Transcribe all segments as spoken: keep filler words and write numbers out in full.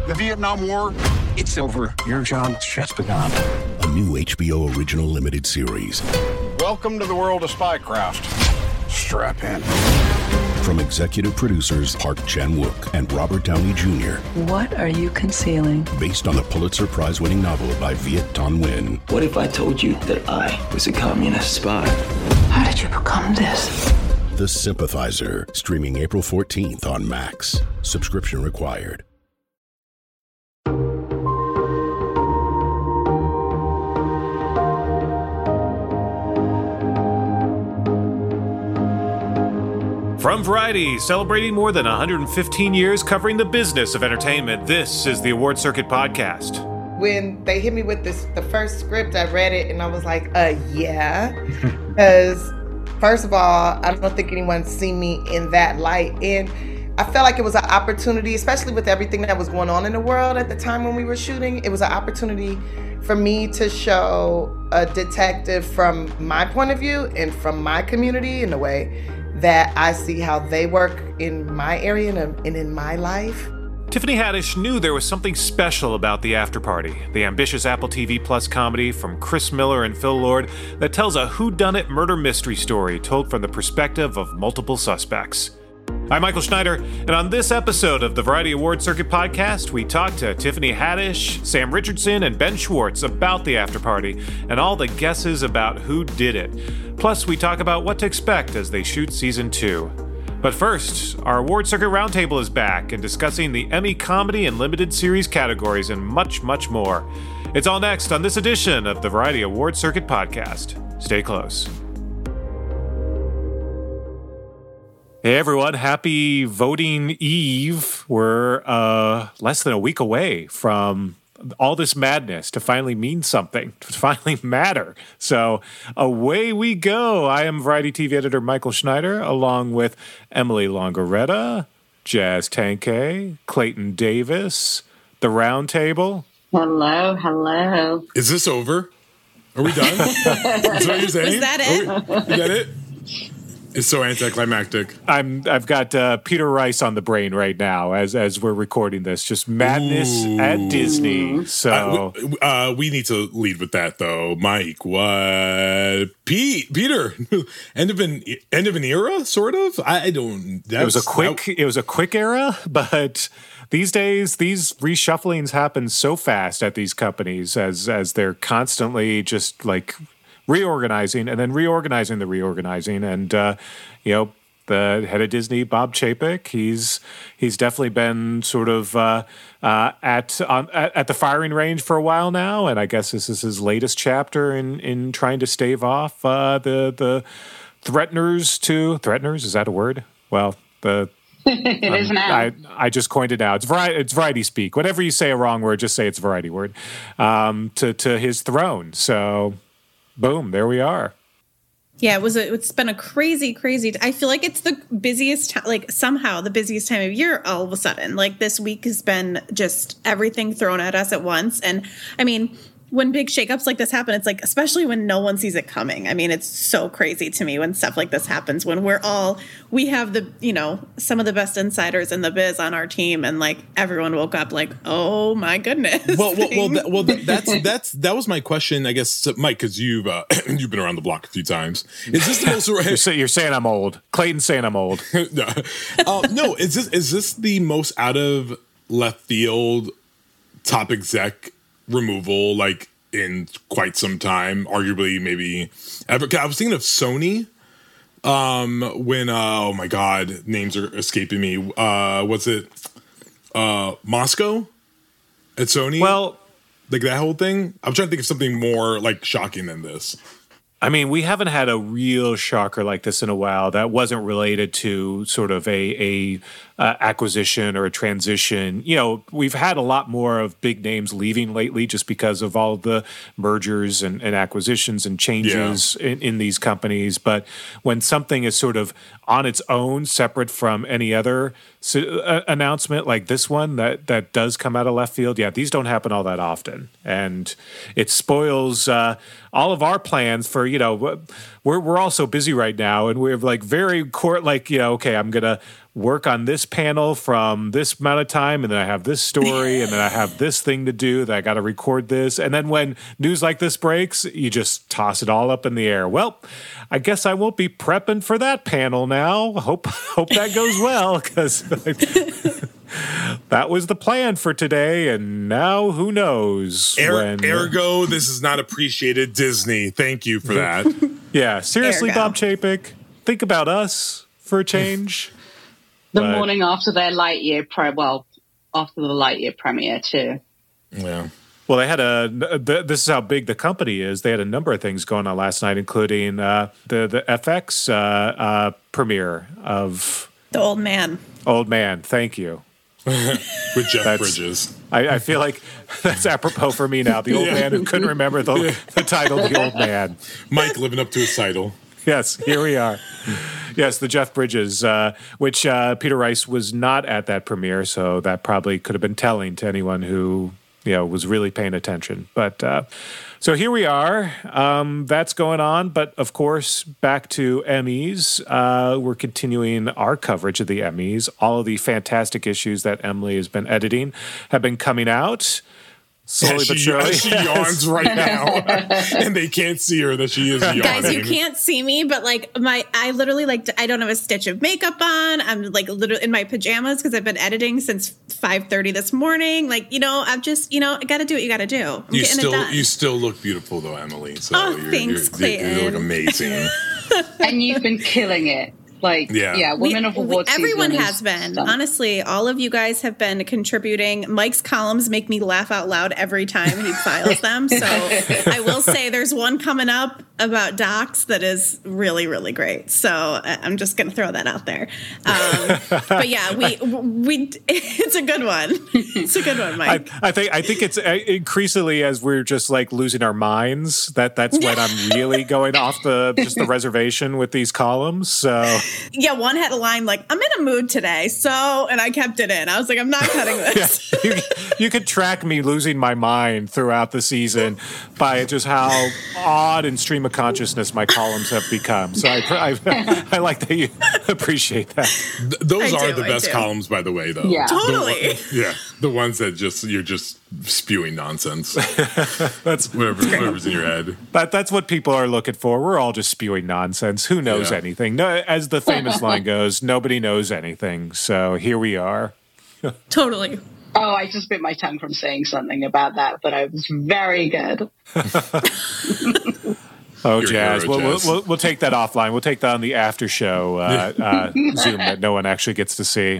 The Vietnam War, it's over. Your job's just begun. A new H B O original limited series. Welcome to the world of spycraft. Strap in. From executive producers Park Chan-wook and Robert Downey Junior What are you concealing? Based on the Pulitzer Prize-winning novel by Viet Thanh Nguyen. What if I told you that I was a communist spy? How did you become this? The Sympathizer, streaming April fourteenth on Max. Subscription required. From Variety, celebrating more than one hundred fifteen years covering the business of entertainment, this is the Award Circuit Podcast. When they hit me with this, the first script, I read it and I was like, uh, yeah. Because, first of all, I don't think anyone's seen me in that light. And I felt like it was an opportunity, especially with everything that was going on in the world at the time when we were shooting. It was an opportunity for me to show a detective from my point of view and from my community in a way that I see how they work in my area and in my life. Tiffany Haddish knew there was something special about The After Party, the ambitious Apple T V Plus comedy from Chris Miller and Phil Lord that tells a whodunit murder mystery story told from the perspective of multiple suspects. I'm Michael Schneider, and on this episode of the Variety Award Circuit Podcast, we talk to Tiffany Haddish, Sam Richardson, and Ben Schwartz about The After Party and all the guesses about who did it. Plus, we talk about what to expect as they shoot season two. But first, our Award Circuit Roundtable is back and discussing the Emmy Comedy and Limited Series categories and much, much more. It's all next on this edition of the Variety Award Circuit Podcast. Stay close. Hey everyone, happy voting eve. We're uh, less than a week away from all this madness to finally mean something, to finally matter. So away we go. I am Variety T V editor Michael Schneider, along with Emily Longaretta, Jazz Tankay, Clayton Davis, the Roundtable. Hello, hello. Is this over? Are we done? Is that what you're saying? Was that it? Are we, is that it? It's so anticlimactic. I'm. I've got uh, Peter Rice on the brain right now as as we're recording this. Just madness Ooh. At Disney. So uh, we, uh, we need to lead with that, though, Mike. What, Pete? Peter? End of an end of an era, sort of. I don't. It was a quick. That, it was a quick era, but these days, these reshufflings happen so fast at these companies as as they're constantly just like reorganizing and then reorganizing the reorganizing. And, uh, you know, the head of Disney, Bob Chapek, he's he's definitely been sort of uh, uh, at, on, at at the firing range for a while now. And I guess this is his latest chapter in, in trying to stave off uh, the, the threateners to... Threateners? Is that a word? Well, the... it um, is now. I, I just coined it out. It's variety, it's variety speak. Whenever you say a wrong word, just say it's a variety word. Um, to, to his throne. So... boom, there we are. Yeah, it was a, it's been a crazy, crazy, I feel like it's the busiest, time, like somehow the busiest time of year all of a sudden. Like this week has been just everything thrown at us at once. And I mean, when big shakeups like this happen, it's like, especially when no one sees it coming. I mean, it's so crazy to me when stuff like this happens, when we're all, we have the, you know, some of the best insiders in the biz on our team. And like everyone woke up like, oh my goodness. Well, well, well, that, well that's, that's, that was my question, I guess, Mike, cause you've, uh, you've been around the block a few times. Is this the most, you're, say, you're saying I'm old. Clayton's saying I'm old. no, uh, no, is this, is this the most out of left field top exec removal, like, in quite some time, arguably maybe ever? I was thinking of Sony um, when, uh, oh my God, names are escaping me. Uh, was it uh, Moscow at Sony? Well, like that whole thing. I'm trying to think of something more like shocking than this. I mean, we haven't had a real shocker like this in a while that wasn't related to sort of a, a uh, acquisition or a transition. You know, we've had a lot more of big names leaving lately just because of all the mergers and, and acquisitions and changes yeah. in, in these companies. But when something is sort of on its own, separate from any other uh, announcement like this one that, that does come out of left field, yeah, these don't happen all that often. And it spoils uh, all of our plans for, you you know, we're we're all so busy right now, and we're like very court, like you know, okay, I'm gonna work on this panel from this amount of time, and then I have this story, and then I have this thing to do that I got to record this, and then when news like this breaks, you just toss it all up in the air. Well, I guess I won't be prepping for that panel now. Hope hope that goes well, because that was the plan for today, and now who knows? Er- when, ergo, this is not appreciated Disney. Thank you for that. Yeah, seriously, Ergo. Bob Chapek, think about us for a change. The But- morning after their Lightyear pre, well, after the Lightyear premiere too. Yeah. Well, they had a. th- This is how big the company is. They had a number of things going on last night, including uh, the the F X uh, uh, premiere of The Old Man. Old Man. Thank you. With Jeff That's- Bridges. I, I feel like that's apropos for me now. The old Yeah. man who couldn't remember the, the title. The Old Man. Mike living up to his title. Yes, here we are. Yes, the Jeff Bridges, uh, which uh, Peter Rice was not at that premiere, so that probably could have been telling to anyone who you know was really paying attention. But uh, so here we are. Um, that's going on. But of course, back to Emmys. Uh, we're continuing our coverage of the Emmys. All of the fantastic issues that Emily has been editing have been coming out. Slowly As but she, surely. as she yawns right now, and they can't see her that she is yawning. Guys, you can't see me, but like my, I literally like, I don't have a stitch of makeup on. I'm like literally in my pajamas because I've been editing since five thirty this morning. Like, you know, I'm just, you know, I got to do what you got to do. I'm You getting still, it done. you still look beautiful though, Emily. So Oh, you're, thanks, you're, you, you look Clayton. amazing. And you've been killing it. Like, Yeah. yeah, We- Women of we- Award everyone season has is been. done. Honestly, all of you guys have been contributing. Mike's columns make me laugh out loud every time he files them. So I will say there's one coming up about docs that is really, really great. So I- I'm just going to throw that out there. Um, but yeah, we we it's a good one. It's a good one, I, Mike. I think I think it's uh, increasingly as we're just like losing our minds that that's when I'm really going off the just the reservation with these columns. So Yeah, one had a line like, I'm in a mood today. So, and I kept it in. I was like, I'm not cutting this. you, you could track me losing my mind throughout the season by just how odd and stream of consciousness my columns have become. So I I, I like that you appreciate that. Th- those I are do, the I best do. columns, by the way, though. Yeah. The one- Totally. yeah, the ones that just you're just spewing nonsense. That's Whatever, whatever's in your head. That, that's what people are looking for. We're all just spewing nonsense. Who knows Yeah. anything? No, as the famous line goes, nobody knows anything. So here we are. Totally. Oh, I just bit my tongue from saying something about that, but I was very good. Oh, You're a Jazz. hero, We'll, Jazz. We'll, we'll, we'll take that offline. We'll take that on the after show uh, uh, Zoom that no one actually gets to see.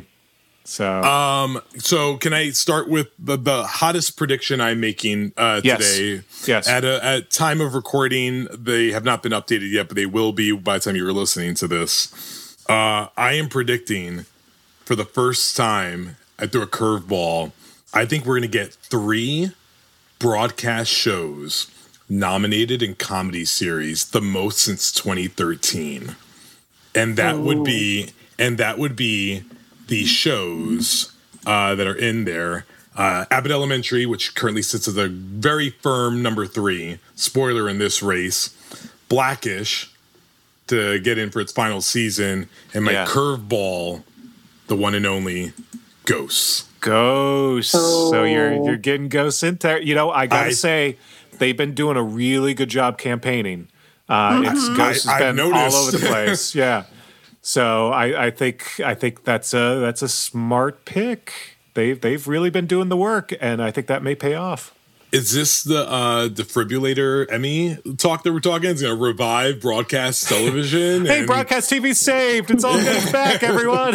So Um, so can I start with the, the hottest prediction I'm making uh, Yes. today? Yes. At a at time of recording, they have not been updated yet, but they will be by the time you're listening to this. Uh, I am predicting for the first time I threw a curveball. I think we're going to get three broadcast shows nominated in comedy series, the most since twenty thirteen, and that would be and that would be the shows uh, that are in there. Uh, Abbott Elementary, which currently sits as a very firm number three. Spoiler in this race. Blackish to get in for its final season, and my Yeah. curveball, the one and only Ghosts. Ghosts. So you're you're getting Ghosts in there. You know, I gotta I- say, they've been doing a really good job campaigning. Uh, it's Ghosts I- has I've been all noticed. over the place. Yeah. So I, I think I think that's a that's a smart pick. They've they've really been doing the work, and I think that may pay off. Is this the uh, defibrillator Emmy talk that we're talking? It's going to revive broadcast television. Hey, and- broadcast T V saved. It's all good back, everyone.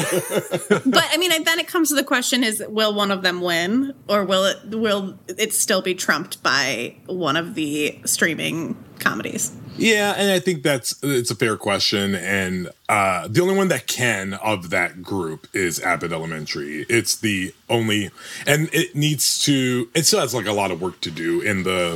But I mean, then it comes to the question: Is will one of them win, or will it will it still be trumped by one of the streaming comedies? Yeah, and I think that's it's a fair question, and uh, the only one that can of that group is Abbott Elementary. It's the only, and it needs to. It still has like a lot of work to do in the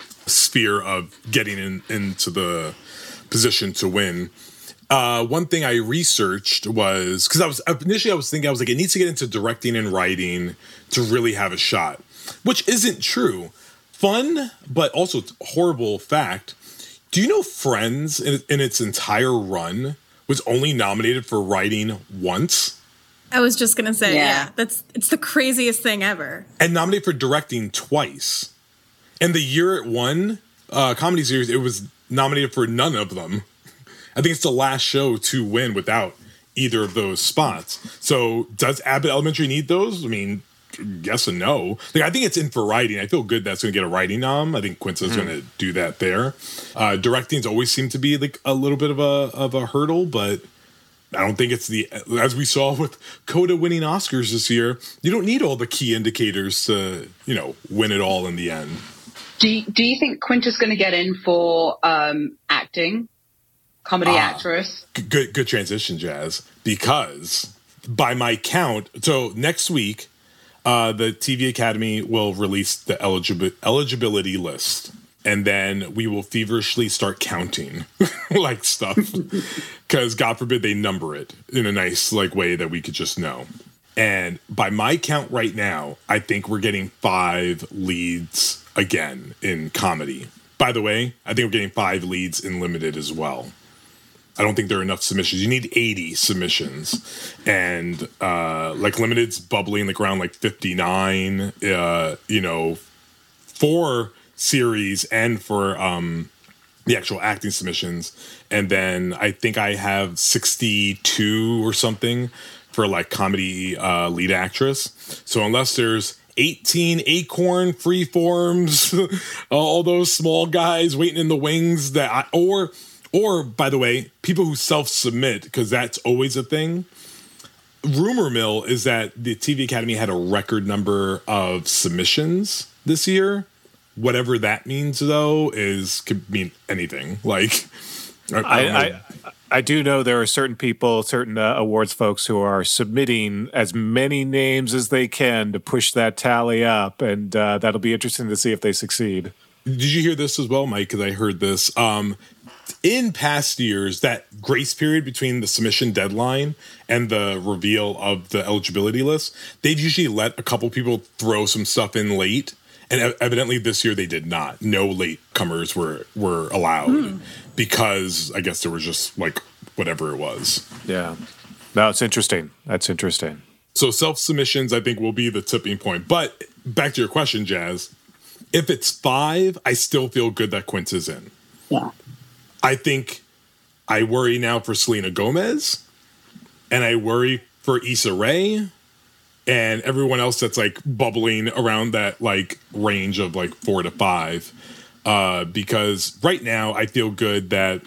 sphere of getting in, into the position to win. Uh, one thing I researched was because I was initially I was thinking I was like it needs to get into directing and writing to really have a shot, which isn't true. Fun, but also horrible fact. Do you know Friends in, in its entire run was only nominated for writing once? I was just gonna say, yeah. Yeah. that's it's the craziest thing ever. And nominated for directing twice. And the year it won, uh, comedy series, it was nominated for none of them. I think it's the last show to win without either of those spots. So does Abbott Elementary need those? I mean, yes and no. Like, I think it's in for writing. I feel good that's going to get a writing nom. I think Quinta's mm. going to do that there. Uh, directing's always seemed to be like a little bit of a of a hurdle, but I don't think it's the, as we saw with Coda winning Oscars this year, you don't need all the key indicators to, you know, win it all in the end. Do you, do you think Quinta's going to get in for um, acting, comedy uh, actress? Good, good transition, Jazz, because by my count, so next week, uh, the T V Academy will release the eligi- eligibility list. And then we will feverishly start counting like stuff, because God forbid they number it in a nice like way that we could just know. And by my count right now, I think we're getting five leads again in comedy. By the way, I think we're getting five leads in limited as well. I don't think there are enough submissions. You need eighty submissions. And uh, like limited's bubbling like around like fifty-nine, uh, you know, for series and for um the actual acting submissions, and then I think I have sixty-two or something for like comedy uh lead actress. So unless there's eighteen Acorn freeforms, all those small guys waiting in the wings that I, or or by the way, people who self-submit, because that's always a thing. Rumor mill is that the T V Academy had a record number of submissions this year. Whatever that means, though, is could mean anything. Like, I, I, I, I do know there are certain people, certain uh, awards folks who are submitting as many names as they can to push that tally up, and uh, that'll be interesting to see if they succeed. Did you hear this as well, Mike? Because I heard this. Um, in past years, that grace period between the submission deadline and the reveal of the eligibility list, they've usually let a couple people throw some stuff in late. And evidently this year they did not. No latecomers were were allowed mm. because I guess there was just like whatever it was. Yeah. No, it's interesting. That's interesting. So self-submissions, I think, will be the tipping point. But back to your question, Jazz. If it's five, I still feel good that Quinta's in. Yeah. I think I worry now for Selena Gomez. And I worry for Issa Rae. And everyone else that's like bubbling around that like range of like four to five. Uh, because right now I feel good that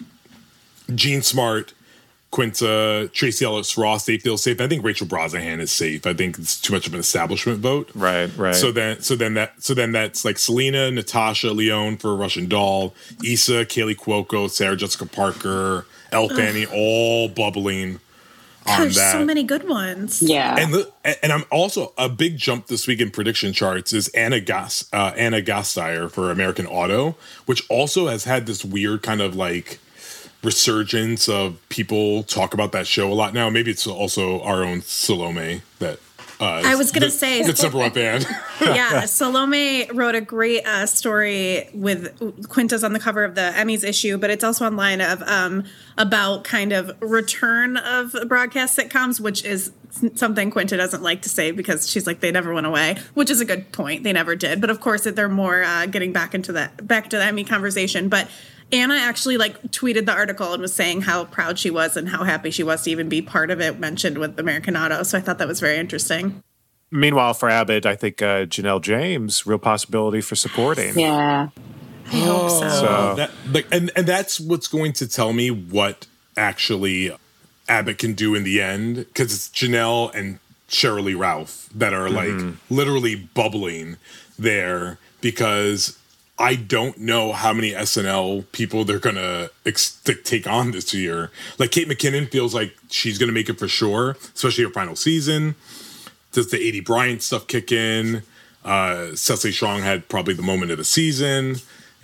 Jean Smart, Quinta, Tracy Ellis Ross, they feel safe. I think Rachel Brosnahan is safe. I think it's too much of an establishment vote. Right, right. So then so then that so then that's like Selena, Natasha Lyonne for Russian Doll, Issa, Kaylee Cuoco, Sarah Jessica Parker, Elle Fanning, all bubbling. There's so many good ones. Yeah. And the, and I'm also a big jump this week in prediction charts is Anna Gas uh, Anna Gasteyer for American Auto, which also has had this weird kind of like resurgence of people talk about that show a lot now. Maybe it's also our own Salome that uh, I was going to the, say it's number one fan. Yeah, Salome wrote a great uh, story with Quinta's on the cover of the Emmys issue, but it's also online of um, about kind of return of broadcast sitcoms, which is something Quinta doesn't like to say because she's like they never went away, which is a good point. They never did, but of course they're more uh, getting back into that back to the Emmy conversation, but. Anna actually like tweeted the article and was saying how proud she was and how happy she was to even be part of it mentioned with American Auto. So I thought that was very interesting. Meanwhile, for Abbott, I think uh, Janelle James, real possibility for supporting. Yeah. I hope so. so that, like, and, and that's what's going to tell me what actually Abbott can do in the end, because it's Janelle and Sheryl Lee Ralph that are like mm-hmm. literally bubbling there, because I don't know how many S N L people they're going to ex- take on this year. Like Kate McKinnon feels like she's going to make it for sure, especially her final season. Does the A D Bryant stuff kick in? Uh, Cecily Strong had probably the moment of the season.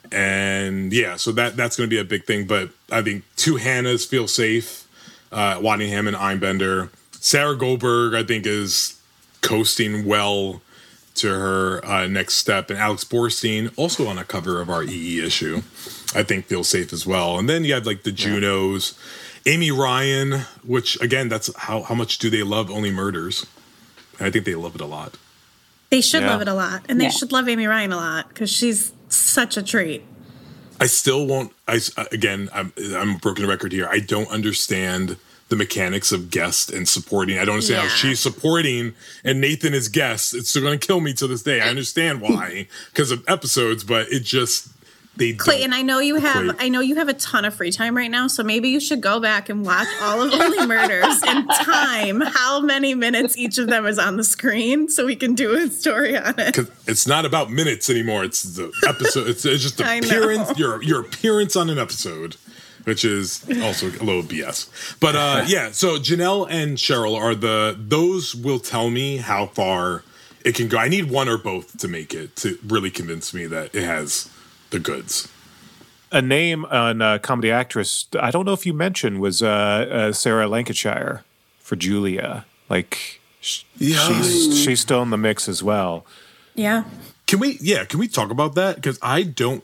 And yeah, so that that's going to be a big thing. But I think two Hannahs feel safe. Uh, Waddingham and Einbender. Sarah Goldberg, I think, is coasting well to her uh, next step. And Alex Borstein, also on a cover of our E E issue, I think feels safe as well. And then you have like the Junos, yeah. Amy Ryan, which again, that's how, how much do they love Only Murders? And I think they love it a lot. They should yeah. love it a lot. And they yeah. should love Amy Ryan a lot because she's such a treat. I still won't, I, again, I'm, I'm a broken record here. I don't understand the mechanics of guest and supporting. I don't understand yeah. how she's supporting and Nathan is guest. It's still going to kill me to this day. I understand why, because of episodes, but it just, they Clayton, I know you have equate. I know you have a ton of free time right now, so maybe you should go back and watch all of Only Murders and time how many minutes each of them is on the screen so we can do a story on it. Because it's not about minutes anymore. It's the episode. It's, it's just the I know. appearance, your your appearance on an episode, which is also a little B S. But uh, yeah, so Janelle and Cheryl are the, those will tell me how far it can go. I need one or both to make it, to really convince me that it has the goods. A name on uh, comedy actress, I don't know if you mentioned, was uh, uh, Sarah Lancashire for Julia. Like, sh- Yeah. she's, she's still in the mix as well. Yeah. Can we, yeah, can we talk about that? Because I don't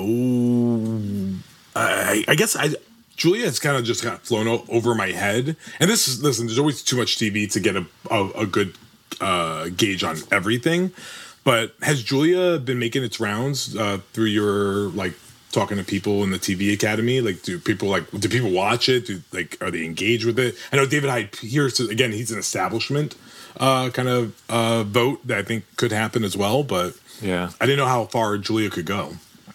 know. I, I guess I, Julia has kind of just got flown o- over my head. And this is, listen, there's always too much T V to get a, a, a good uh, gauge on everything. But has Julia been making its rounds uh, through your, like, talking to people in the T V Academy? Like, do people, like, do people watch it? Do, like, are they engaged with it? I know David Hyde Pierce, again, he's an establishment uh, kind of uh, vote that I think could happen as well. But yeah, I didn't know how far Julia could go.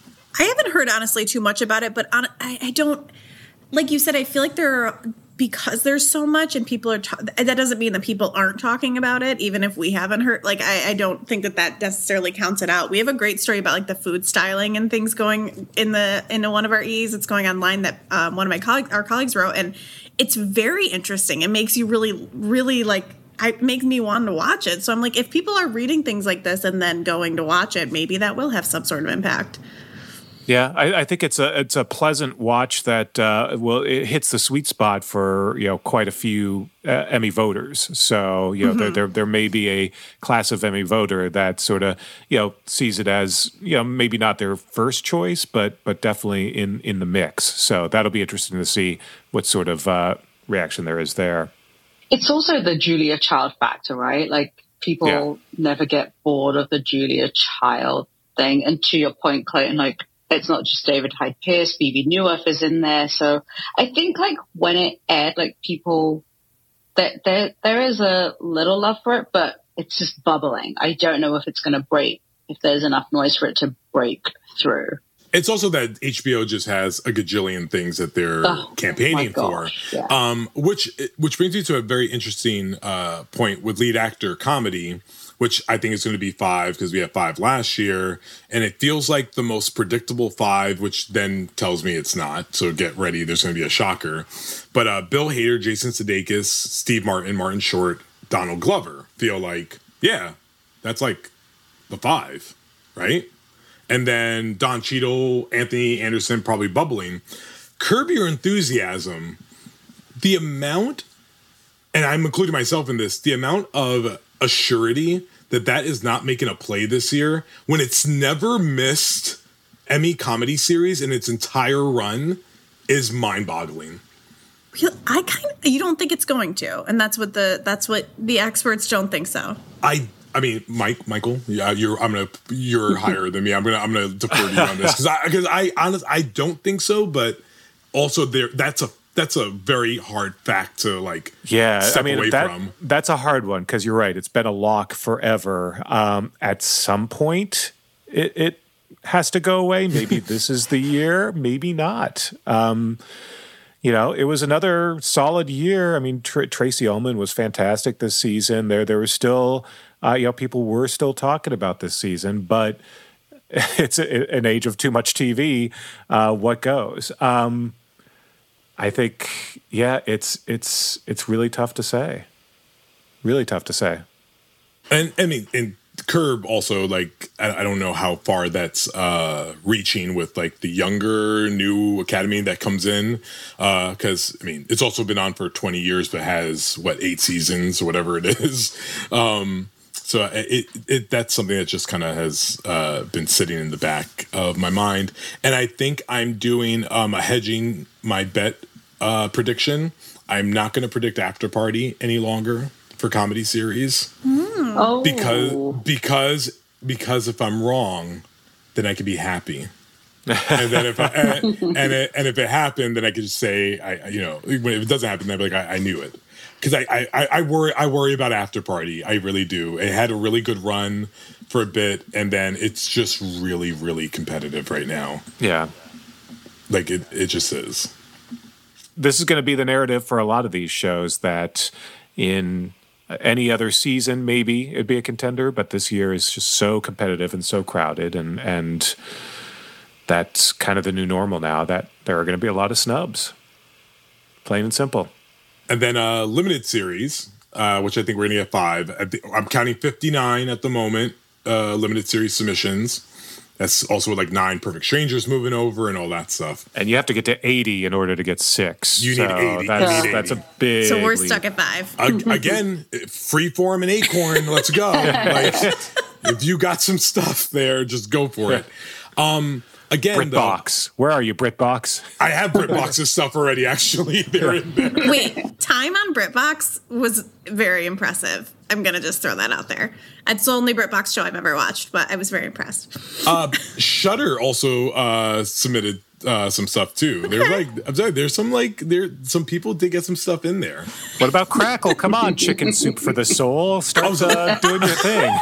I haven't heard honestly too much about it, but on, I, I don't, like you said, I feel like there are, because there's so much and people are, ta- that doesn't mean that people aren't talking about it, even if we haven't heard, like, I, I don't think that that necessarily counts it out. We have a great story about like the food styling and things going in the, in one of our E's. It's going online that um, one of my colleagues, our colleagues wrote, and it's very interesting. It makes you really, really like, it makes me want to watch it. So I'm like, if people are reading things like this and then going to watch it, maybe that will have some sort of impact. Yeah, I, I think it's a it's a pleasant watch that uh, well it hits the sweet spot for you know quite a few uh, Emmy voters. So you know mm-hmm. there, there there may be a class of Emmy voter that sort of you know sees it as you know maybe not their first choice, but but definitely in in the mix. So that'll be interesting to see what sort of uh, reaction there is there. It's also the Julia Child factor, right? Like people yeah. never get bored of the Julia Child thing. And to your point, Clayton, like. It's not just David Hyde Pierce, Phoebe Newirth is in there. So I think like when it aired, like people, that there, there is a little love for it, but it's just bubbling. I don't know if it's going to break, if there's enough noise for it to break through. It's also that H B O just has a gajillion things that they're oh, campaigning for, yeah. um, which which brings me to a very interesting uh, point with lead actor comedy, which I think is going to be five because we had five last year, and it feels like the most predictable five, which then tells me it's not. So get ready, there's going to be a shocker. But uh, Bill Hader, Jason Sudeikis, Steve Martin, Martin Short, Donald Glover feel like, yeah, that's like the five, right? And then Don Cheadle, Anthony Anderson, probably bubbling. Curb Your Enthusiasm, the amount, and I'm including myself in this, the amount of assurity that that is not making a play this year when it's never missed Emmy comedy series in its entire run is mind-boggling. I kind of, you don't think it's going to, and that's what the that's what the experts don't think so. I I mean, Mike, Michael, yeah, you're. I'm gonna. You're higher than me. I'm gonna. I'm gonna defer to you on this because I because I honest I don't think so. But also, there that's a that's a very hard fact to like. Yeah, step I mean away that, from. That's a hard one because you're right. It's been a lock forever. Um, at some point, it, it has to go away. Maybe this is the year. Maybe not. Um, You know, it was another solid year. I mean, Tr- Tracy Ullman was fantastic this season. There, there was still, uh, you know, people were still talking about this season, but it's a, an age of too much T V. Uh, what goes? Um, I think, yeah, it's it's it's really tough to say. Really tough to say. And I mean, and Curb also, like, I, I don't know how far that's uh, reaching with like the younger new academy that comes in, because uh, I mean, it's also been on for twenty years, but has what eight seasons or whatever it is. Um, So it, it that's something that just kind of has uh, been sitting in the back of my mind. And I think I'm doing um, a hedging my bet uh, prediction. I'm not going to predict After Party any longer for comedy series. Mm. Oh. Because because because if I'm wrong, then I can be happy. and then if I, and and, it, and if it happened, then I could just say, I you know, if it doesn't happen, then I'd be like, I, I knew it. Because I, I, I worry I worry about After Party. I really do. It had a really good run for a bit, and then it's just really, really competitive right now. Yeah. Like, it, it just is. This is going to be the narrative for a lot of these shows, that in any other season, maybe it'd be a contender, but this year is just so competitive and so crowded, and, and that's kind of the new normal now, that there are going to be a lot of snubs. Plain and simple. And then a uh, limited series, uh, which I think we're going to get five. I'm counting fifty-nine at the moment, uh, limited series submissions. That's also like nine Perfect Strangers moving over and all that stuff. And you have to get to eighty in order to get six. You so need eighty. That's, You need that's eighty. a big So we're leap. stuck at five. uh, again, Freeform and Acorn, let's go. Like, if you got some stuff there, just go for it. Um, Again, BritBox. Though, where are you, BritBox? I have BritBox's stuff already, actually. They're in there. Wait, time on BritBox was very impressive. I'm going to just throw that out there. It's the only BritBox show I've ever watched, but I was very impressed. Uh, Shudder also uh, submitted uh, some stuff, too. There's like, I'm sorry, there's some, like, there some people did get some stuff in there. What about Crackle? Come on, Chicken Soup for the Soul. Start uh, doing your thing.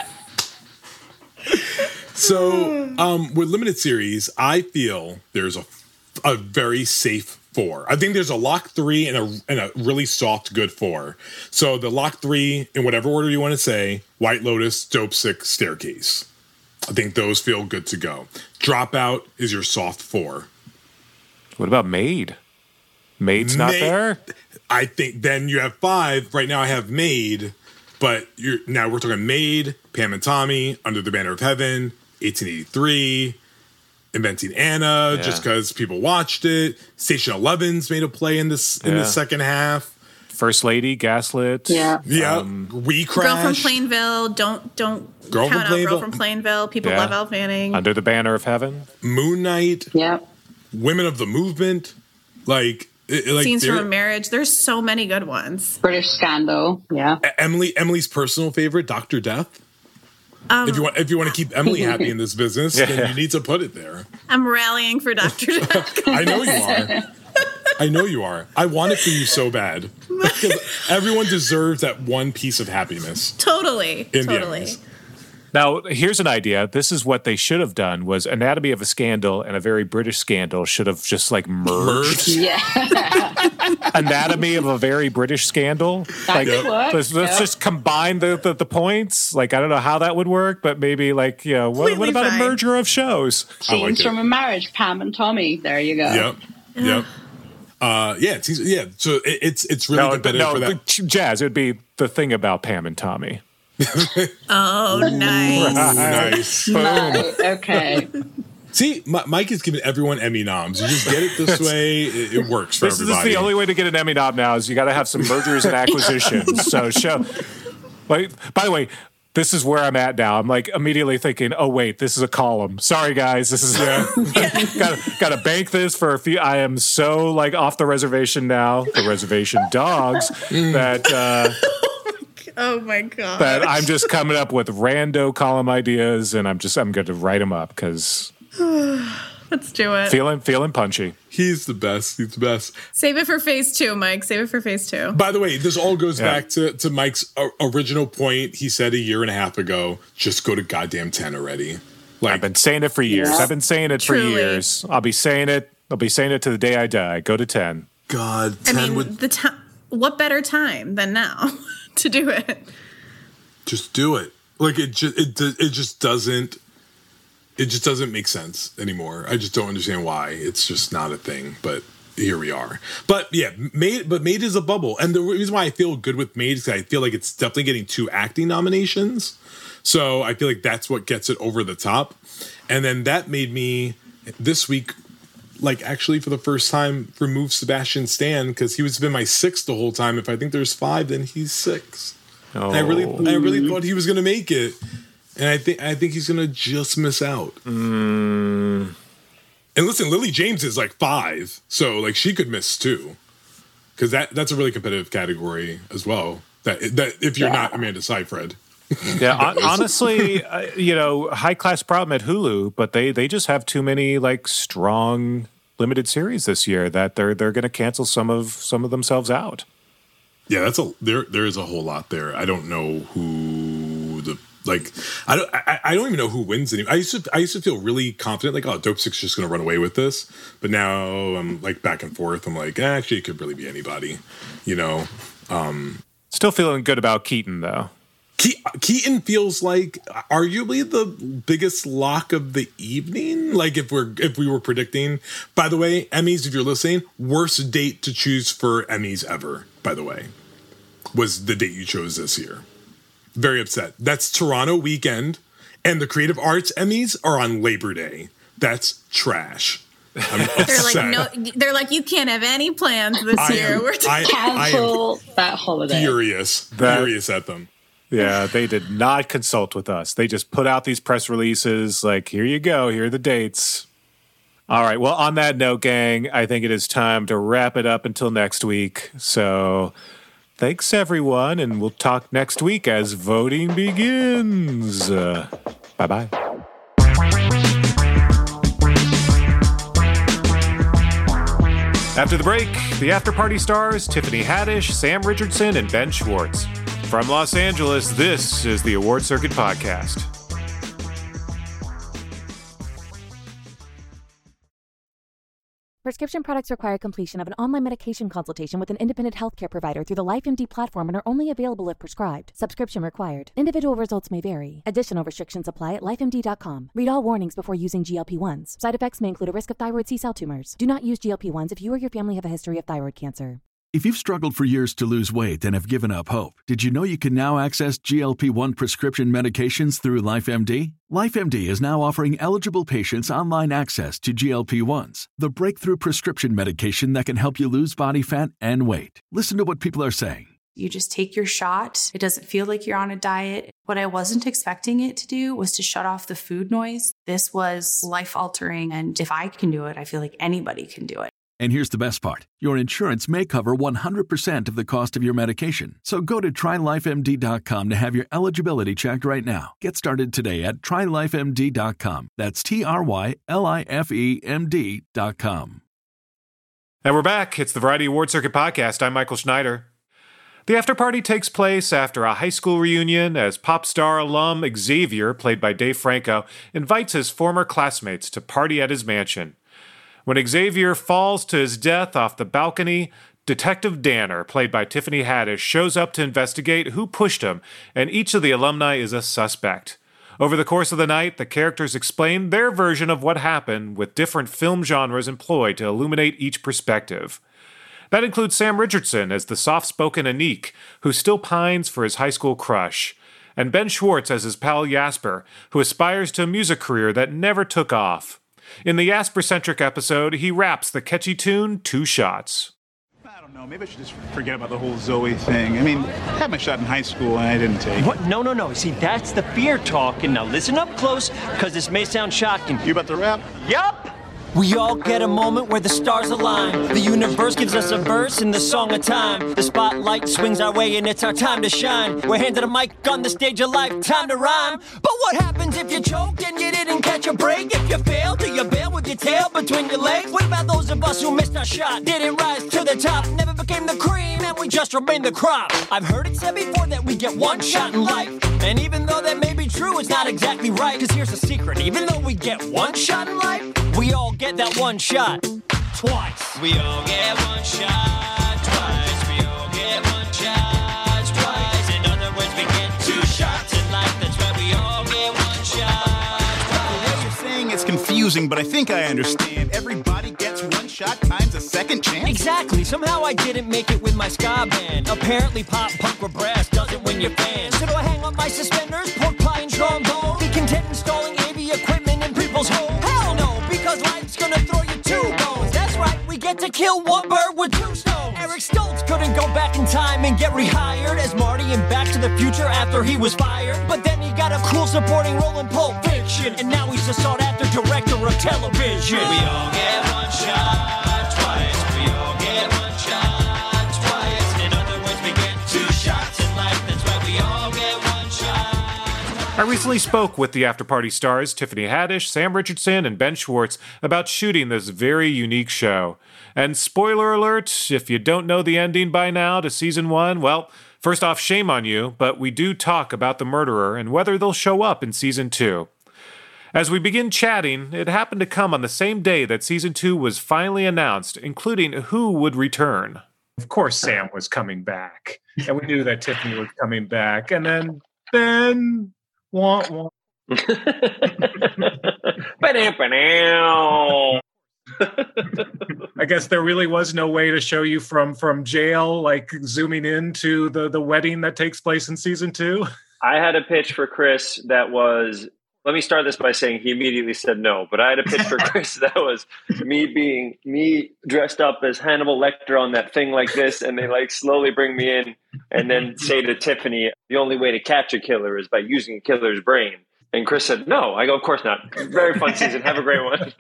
So, um, with limited series, I feel there's a, a very safe four. I think there's a lock three and a and a really soft good four. So the lock three, in whatever order you want to say, White Lotus, Dope Sick, Staircase. I think those feel good to go. Dropout is your soft four. What about Maid? Maid's not Maid, there? I think then you have five. Right now I have Maid, but you're now we're talking Maid, Pam and Tommy, Under the Banner of Heaven, eighteen eighty-three, Inventing Anna, Yeah. just because people watched it. Station eleven's made a play in this in Yeah. the second half. First Lady, Gaslit. Yeah. Yeah, Um, We Girl from Crash. Plainville. Don't don't Girl from count out Girl Plainville. from Plainville. People Yeah. love Elle Fanning. Under the Banner of Heaven. Moon Knight, Yeah. Women of the Movement, like, it, like Scenes from they're- a Marriage. There's so many good ones. British Scandal. Yeah. Emily Emily's personal favorite, Doctor Death. Um, if you want, if you want to keep Emily happy in this business, then you need to put it there. I'm rallying for Doctor Death. I know you are. I know you are. I want it for you so bad. Because everyone deserves that one piece of happiness. Totally. In the totally. Emmys. Now, here's an idea. This is what they should have done: was Anatomy of a Scandal and A Very British Scandal should have just like merged. Yeah. Anatomy of a Very British Scandal. Like, could work, let's, let's yeah. just combine the, the the points. Like, I don't know how that would work, but maybe like, you know, what, what Completely about fine. a merger of shows? I like Scenes it. from a Marriage. Pam and Tommy. There you go. Yep. Yep. Uh, yeah. It's, yeah. So it, it's it's really No, competitive no, for that. the- Jazz. It would be the thing about Pam and Tommy. Oh, nice. Nice. Nice. Okay. See, M- Mike is giving everyone Emmy noms. You just get it this way, it, it works for This is, this is everybody. the only way to get an Emmy nom now is you got to have some mergers and acquisitions. So show. Like, by the way, this is where I'm at now. I'm like immediately thinking, oh wait, this is a column. Sorry guys, this is uh, got got to bank this for a few. I am so like off the reservation now. The reservation dogs that. Uh, Oh my god. that I'm just coming up with rando column ideas, and I'm just I'm going to write them up because Let's do it. feeling feeling punchy. He's the best. He's the best. Save it for phase two, Mike. Save it for phase two. By the way, this all goes Yeah. back to, to Mike's o- original point. He said a year and a half ago, just go to goddamn ten already. Like, I've been saying it for years. Yeah. I've been saying it for Truly. years. I'll be saying it. I'll be saying it to the day I die. Go to ten. God, I ten mean, would the time. What better time than now to do it? just do it. Like it just it do- it just doesn't it just doesn't make sense anymore. I just don't understand why. It's just not a thing. But here we are. But yeah, Maid. But Maid is a bubble, and the reason why I feel good with Maid is 'cause I feel like it's definitely getting two acting nominations. So I feel like that's what gets it over the top. And then that made me this week, like actually for the first time, remove Sebastian Stan because he was been my sixth the whole time. If I think there's five, then he's six. Oh. And I really, I really thought he was going to make it, and I think, I think he's going to just miss out. Mm. And listen, Lily James is like five, so like she could miss too, because that that's a really competitive category as well. That that if you're yeah. not Amanda Seyfried. Yeah, on, honestly, uh, you know, high class problem at Hulu, but they they just have too many like strong limited series this year that they're they're going to cancel some of some of themselves out. Yeah, that's a there. There is a whole lot there. I don't know who the like. I don't. I, I don't even know who wins anymore. I used to. I used to feel really confident, like, oh, Dopesick's just going to run away with this. But now I'm like back and forth. I'm like, eh, actually, it could really be anybody. You know. Um, Still feeling good about Keaton though. Ke- Keaton feels like arguably the biggest lock of the evening. Like if we're if we were predicting. By the way, Emmys, if you're listening, worst date to choose for Emmys ever. By the way, was the date you chose this year. Very upset. That's Toronto weekend, and the Creative Arts Emmys are on Labor Day. That's trash. I'm upset. They're like, no, they're like, you can't have any plans this I year. Am, We're I, cancel I am that holiday. Furious, that, furious at them. Yeah, they did not consult with us. They just put out these press releases like, here you go, here are the dates. All right, well, on that note, gang, I think it is time to wrap it up until next week. So thanks, everyone, and we'll talk next week as voting begins. Uh, bye-bye. After the break, the After Party stars Tiffany Haddish, Sam Richardson, and Ben Schwartz. From Los Angeles, this is the Award Circuit Podcast. Prescription products require completion of an online medication consultation with an independent healthcare provider through the LifeMD platform and are only available if prescribed. Subscription required. Individual results may vary. Additional restrictions apply at life M D dot com. Read all warnings before using G L P ones. Side effects may include a risk of thyroid C-cell tumors. Do not use G L P ones if you or your family have a history of thyroid cancer. If you've struggled for years to lose weight and have given up hope, did you know you can now access G L P one prescription medications through LifeMD? LifeMD is now offering eligible patients online access to G L P ones, the breakthrough prescription medication that can help you lose body fat and weight. Listen to what people are saying. You just take your shot. It doesn't feel like you're on a diet. What I wasn't expecting it to do was to shut off the food noise. This was life-altering, and if I can do it, I feel like anybody can do it. And here's the best part. Your insurance may cover one hundred percent of the cost of your medication. So go to try life M D dot com to have your eligibility checked right now. Get started today at try life M D dot com. That's T R Y L I F E M D dot com. And we're back. It's the Variety Award Circuit Podcast. I'm Michael Schneider. The after party takes place after a high school reunion as pop star alum Xavier, played by Dave Franco, invites his former classmates to party at his mansion. When Xavier falls to his death off the balcony, Detective Danner, played by Tiffany Haddish, shows up to investigate who pushed him, and each of the alumni is a suspect. Over the course of the night, the characters explain their version of what happened, with different film genres employed to illuminate each perspective. That includes Sam Richardson as the soft-spoken Anik, who still pines for his high school crush, and Ben Schwartz as his pal Jasper, who aspires to a music career that never took off. In the Jasper-centric episode, he raps the catchy tune, Two Shots. I don't know. Maybe I should just forget about the whole Zoe thing. I mean, I had my shot in high school and I didn't take it. What? No, no, no. See, that's the beer talking. Now listen up close, because this may sound shocking. You about to rap? Yup! We all get a moment where the stars align. The universe gives us a verse in the song of time. The spotlight swings our way and it's our time to shine. We're handed a mic on the stage of life, time to rhyme. But what happens if you choke and you didn't catch a break? If you fail, do you bail with your tail between your legs? What about those of us who missed our shot, didn't rise to the top, never became the cream, and we just remained the crop? I've heard it said before that we get one shot in life. And even though that may be true, it's not exactly right. Cause here's the secret, even though we get one shot in life, we all get that one shot twice. We all get one shot twice. We all get one shot twice. In other words, we get two shots in life. That's right, we all get one shot twice. What you're saying is confusing, but I think I understand. Everybody gets one shot times a second chance? Exactly. Somehow I didn't make it with my ska band. Apparently pop, punk, or brass doesn't win your fans. So do I hang up my suspenders, pork pie, and trombone? Be content installing A V equipment in people's homes? Hell no, because life's gonna throw you two bones. That's right, we get to kill one bird with two stones. Eric Stoltz couldn't go go back in time and get rehired as Marty in Back to the Future after he was fired. But then he got a cool supporting role in Pulp Fiction, and now he's a sought-after director of television. We all get one shot twice. We all get one shot twice. In other words, we get two shots in life. That's why we all get one shot. I recently spoke with the After Party stars Tiffany Haddish, Sam Richardson, and Ben Schwartz about shooting this very unique show. And spoiler alert, if you don't know the ending by now to season one, well, first off, shame on you, but we do talk about the murderer and whether they'll show up in season two. As we begin chatting, it happened to come on the same day that season two was finally announced, including who would return. Of course, Sam was coming back, and we knew that Tiffany was coming back, and then Ben, wah, wah. I guess there really was no way to show you from from jail, like zooming into the, the wedding that takes place in season two. I had a pitch for Chris that was, let me start this by saying he immediately said no, but I had a pitch for Chris that was me being, me dressed up as Hannibal Lecter on that thing like this, and they like slowly bring me in and then say to Tiffany, the only way to catch a killer is by using a killer's brain. And Chris said, no. I go, of course not. Very fun season. Have a great one.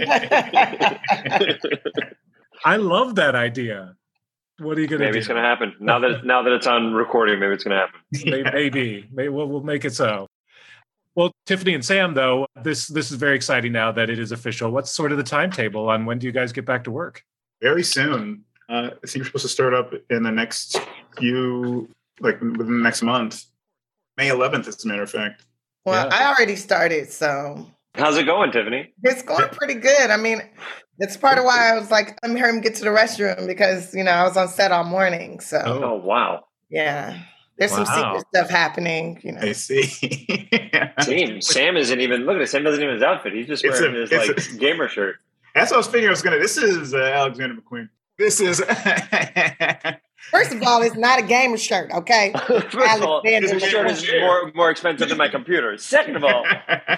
I love that idea. What are you going to do? Maybe it's going to happen. Now that now that it's on recording, maybe it's going to happen. Maybe. Maybe we'll, we'll make it so. Well, Tiffany and Sam, though, this this is very exciting now that it is official. What's sort of the timetable on when do you guys get back to work? Very soon. Uh, I think we're supposed to start up in the next few, like within the next month. May eleventh, as a matter of fact. Well, yeah. I already started, so. How's it going, Tiffany? It's going pretty good. I mean, it's part of why I was like, let me hurry and get to the restroom because, you know, I was on set all morning. So. Oh, wow. Yeah. There's wow. some secret stuff happening, you know. I see. Sam, Sam isn't even, look at it, Sam doesn't even have his outfit. He's just wearing a, his, like, a, gamer shirt. That's what I was figuring I was going to, this is uh, Alexander McQueen. This is... First of all, it's not a gamer shirt, okay? First of all, this shirt is more, more expensive than my computer. Second of all.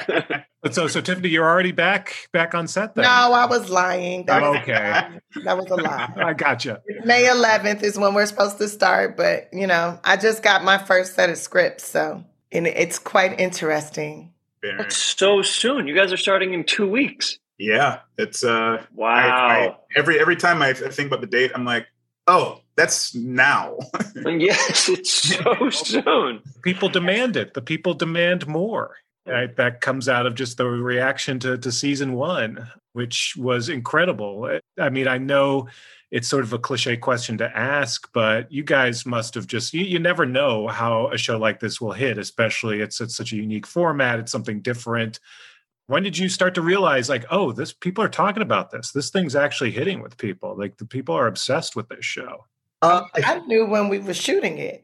so, so Tiffany, you're already back back on set then? No, I was lying. That oh, was okay. A that was a lie. I gotcha. May eleventh is when we're supposed to start, but, you know, I just got my first set of scripts, so and it's quite interesting. That's so soon. You guys are starting in two weeks. Yeah, it's... uh Wow. I, I, every, every time I think about the date, I'm like, oh, that's now. Yes, it's so soon. People demand it. The people demand more. Right? That comes out of just the reaction to, to season one, which was incredible. I mean, I know it's sort of a cliche question to ask, but you guys must have just, you, you never know how a show like this will hit, especially it's, it's such a unique format. It's something different. When did you start to realize, like, oh, this people are talking about this? This thing's actually hitting with people. Like, the people are obsessed with this show. Uh, I knew when we were shooting it.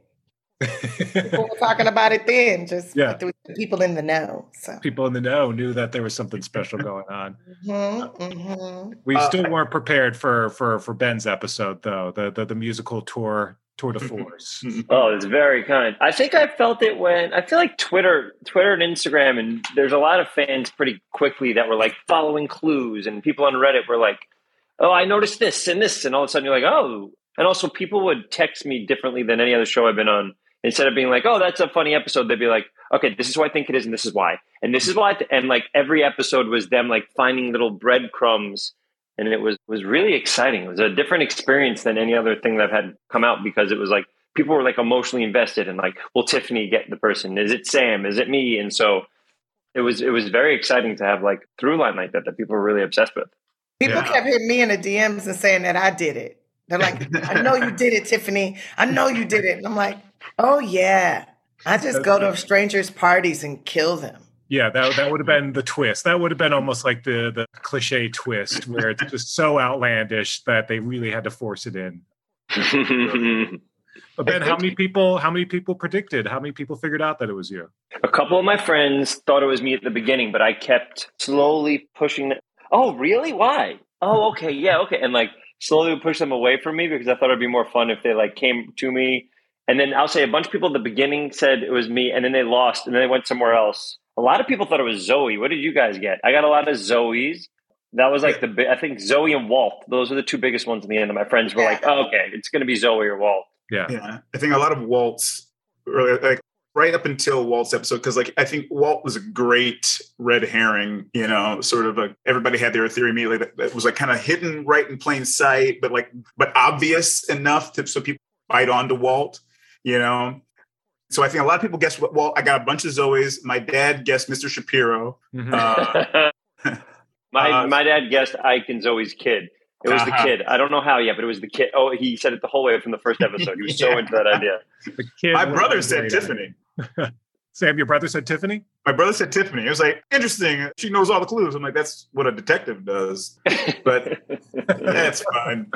People were talking about it then, just yeah. the people in the know. So people in the know knew that there was something special going on. Mm-hmm, mm-hmm. We uh, still weren't prepared for for for Ben's episode, though. The the, the musical tour. Tour de force. Oh, it's very kind. I think I felt it when I feel like Twitter, Twitter and Instagram, and there's a lot of fans pretty quickly that were like following clues, and people on Reddit were like, "Oh, I noticed this and this," and all of a sudden you're like, "Oh!" And also, people would text me differently than any other show I've been on. Instead of being like, "Oh, that's a funny episode," they'd be like, "Okay, this is who I think it is, and this is why, and this is why." Th-. And like every episode was them like finding little breadcrumbs. And it was, was really exciting. It was a different experience than any other thing that I've had come out because it was like people were like emotionally invested and like, will Tiffany get the person? Is it Sam? Is it me? And so it was it was very exciting to have like through line like that that people were really obsessed with. People Yeah. kept hitting me in the D Ms and saying that I did it. They're like, I know you did it, Tiffany. I know you did it. And I'm like, oh yeah. I just go to strangers' parties and kill them. Yeah, that that would have been the twist. That would have been almost like the the cliche twist where it's just so outlandish that they really had to force it in. But Ben, how many people how many people predicted? How many people figured out that it was you? A couple of my friends thought it was me at the beginning, but I kept slowly pushing them. Oh, really? Why? Oh, okay. Yeah, okay. And like slowly would push them away from me because I thought it'd be more fun if they like came to me. And then I'll say a bunch of people at the beginning said it was me, and then they lost, and then they went somewhere else. A lot of people thought it was Zoe. What did you guys get? I got a lot of Zoes. That was like the big, I think Zoe and Walt, those are the two biggest ones in the end. And my friends were yeah. like, oh, okay, it's going to be Zoe or Walt. Yeah. Yeah. I think a lot of Walt's, like right up until Walt's episode, because like I think Walt was a great red herring, you know, sort of a, everybody had their theory immediately that, that was like kind of hidden right in plain sight, but like, but obvious enough to, so people bite onto Walt, you know. So I think a lot of people guessed Walt. I got a bunch of Zoes. My dad guessed Mister Shapiro. Mm-hmm. Uh, my uh, my dad guessed Ike and Zoe's kid. It was uh-huh. the kid. I don't know how yet, but it was the kid. Oh, he said it the whole way from the first episode. He was yeah. so into that idea. The kid my brother said Tiffany. Sam, your brother said Tiffany? My brother said Tiffany. It was like, interesting. She knows all the clues. I'm like, that's what a detective does. But that's fine.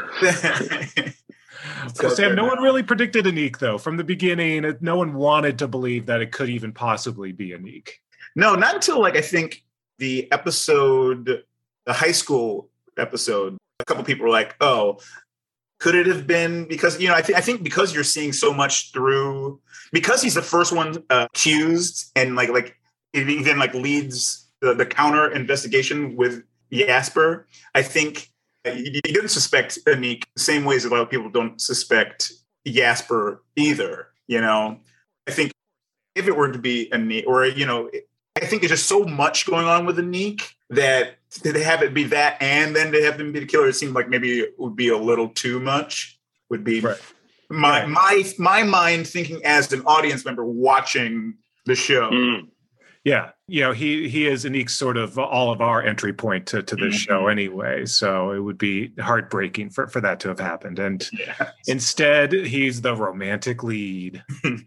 Well, Sam, no one really predicted Anik, though. From the beginning, no one wanted to believe that it could even possibly be Anik. No, not until, like, I think the episode, the high school episode, a couple people were like, oh, could it have been? Because, you know, I, th- I think because you're seeing so much through, because he's the first one uh, accused and, like, like it even, like, leads the, the counter investigation with Jasper, I think he didn't suspect Anik the same ways a lot of people don't suspect Jasper either. You know, I think if it were to be Anik, or, you know, I think there's just so much going on with Anik that to have it be that and then to have him be the killer, it seemed like maybe it would be a little too much. Would be right. my right. my my mind thinking as an audience member watching the show. Mm. Yeah, you know, he he is Anik's sort of all of our entry point to, to this mm-hmm. show anyway. So it would be heartbreaking for, for that to have happened. And yes. instead, he's the romantic lead.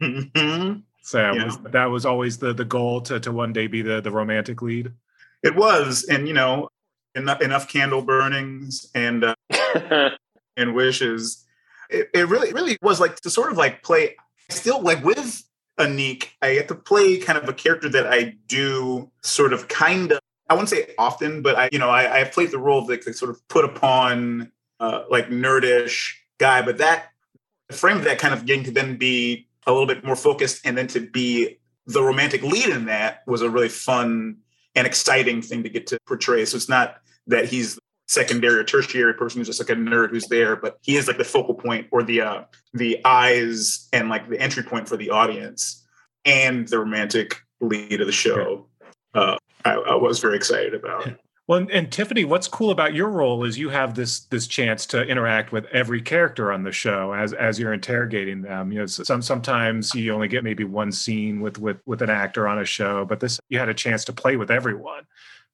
So yeah. was, that was always the, the goal to, to one day be the, the romantic lead. It was. And, you know, enough, enough candle burnings and uh, and wishes. It, it really, really was like to sort of like play still like with Anik, I get to play kind of a character that I do sort of kind of, I wouldn't say often, but I, you know, I, I've played the role of like the sort of put upon, uh, like nerdish guy, but that the frame of that kind of getting to then be a little bit more focused and then to be the romantic lead in that was a really fun and exciting thing to get to portray. So it's not that he's secondary or tertiary person who's just like a nerd who's there, but he is like the focal point or the uh, the eyes and like the entry point for the audience and the romantic lead of the show. Uh, I, I was very excited about. Well, and, and Tiffany, what's cool about your role is you have this this chance to interact with every character on the show as as you're interrogating them. You know, some sometimes you only get maybe one scene with with with an actor on a show, but this you had a chance to play with everyone.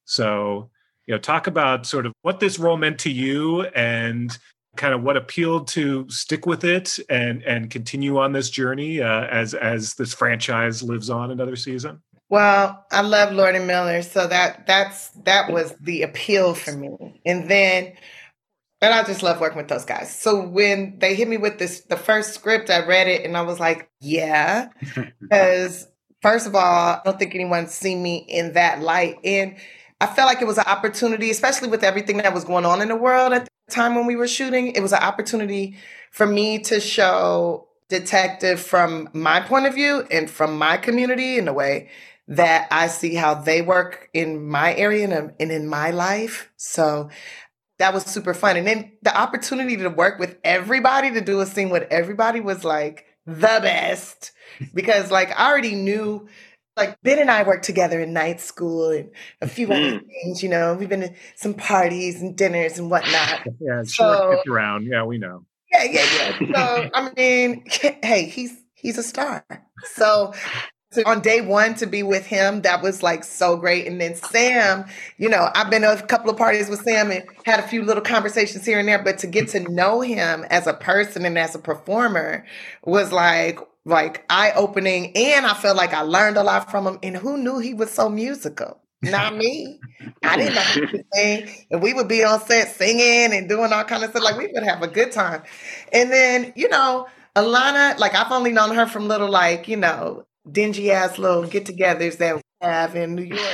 So, you know, talk about sort of what this role meant to you and kind of what appealed to stick with it and and continue on this journey uh, as as this franchise lives on another season. Well, I love Lord and Miller, so that that's that was the appeal for me. And then, and I just love working with those guys. So when they hit me with this, the first script, I read it and I was like, yeah, because first of all, I don't think anyone's seen me in that light. And I felt like it was an opportunity, especially with everything that was going on in the world at the time when we were shooting. It was an opportunity for me to show detective from my point of view and from my community in a way that I see how they work in my area and, and in my life. So that was super fun. And then the opportunity to work with everybody, to do a scene with everybody was like the best. Because like I already knew, like Ben and I worked together in night school and a few mm. other things, you know, we've been to some parties and dinners and whatnot. Yeah, short so, around. Yeah, we know. Yeah, yeah, yeah. So, I mean, hey, he's he's a star. So, so on day one to be with him, that was like so great. And then Sam, you know, I've been to a couple of parties with Sam and had a few little conversations here and there, but to get to know him as a person and as a performer was like, like eye-opening. And I felt like I learned a lot from him. And who knew he was so musical? Not me. I didn't know he could sing. And we would be on set singing and doing all kind of stuff. Like we would have a good time. And then, you know, Alana, like I've only known her from little, like, you know, dingy ass little get-togethers that we have in New York.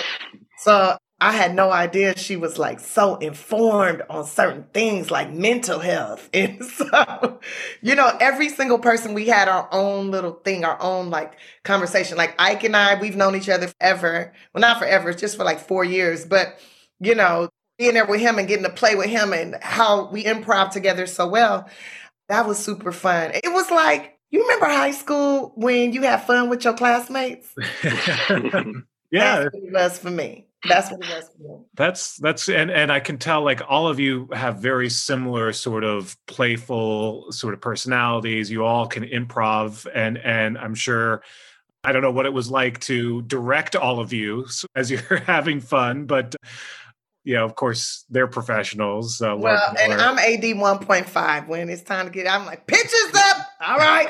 So I had no idea she was like so informed on certain things like mental health. And so, you know, every single person, we had our own little thing, our own like conversation. Like Ike and I, we've known each other forever. Well, not forever, just for like four years. But, you know, being there with him and getting to play with him and how we improv together so well, that was super fun. It was like, you remember high school when you had fun with your classmates? Yeah. That's what it was for me. That's what it was for me. That's that's and and I can tell like all of you have very similar sort of playful sort of personalities. You all can improv, and and I'm sure I don't know what it was like to direct all of you as you're having fun, but yeah, of course they're professionals. Uh, well, and more. I'm A D one point five. When it's time to get, I'm like, pitches up. All right,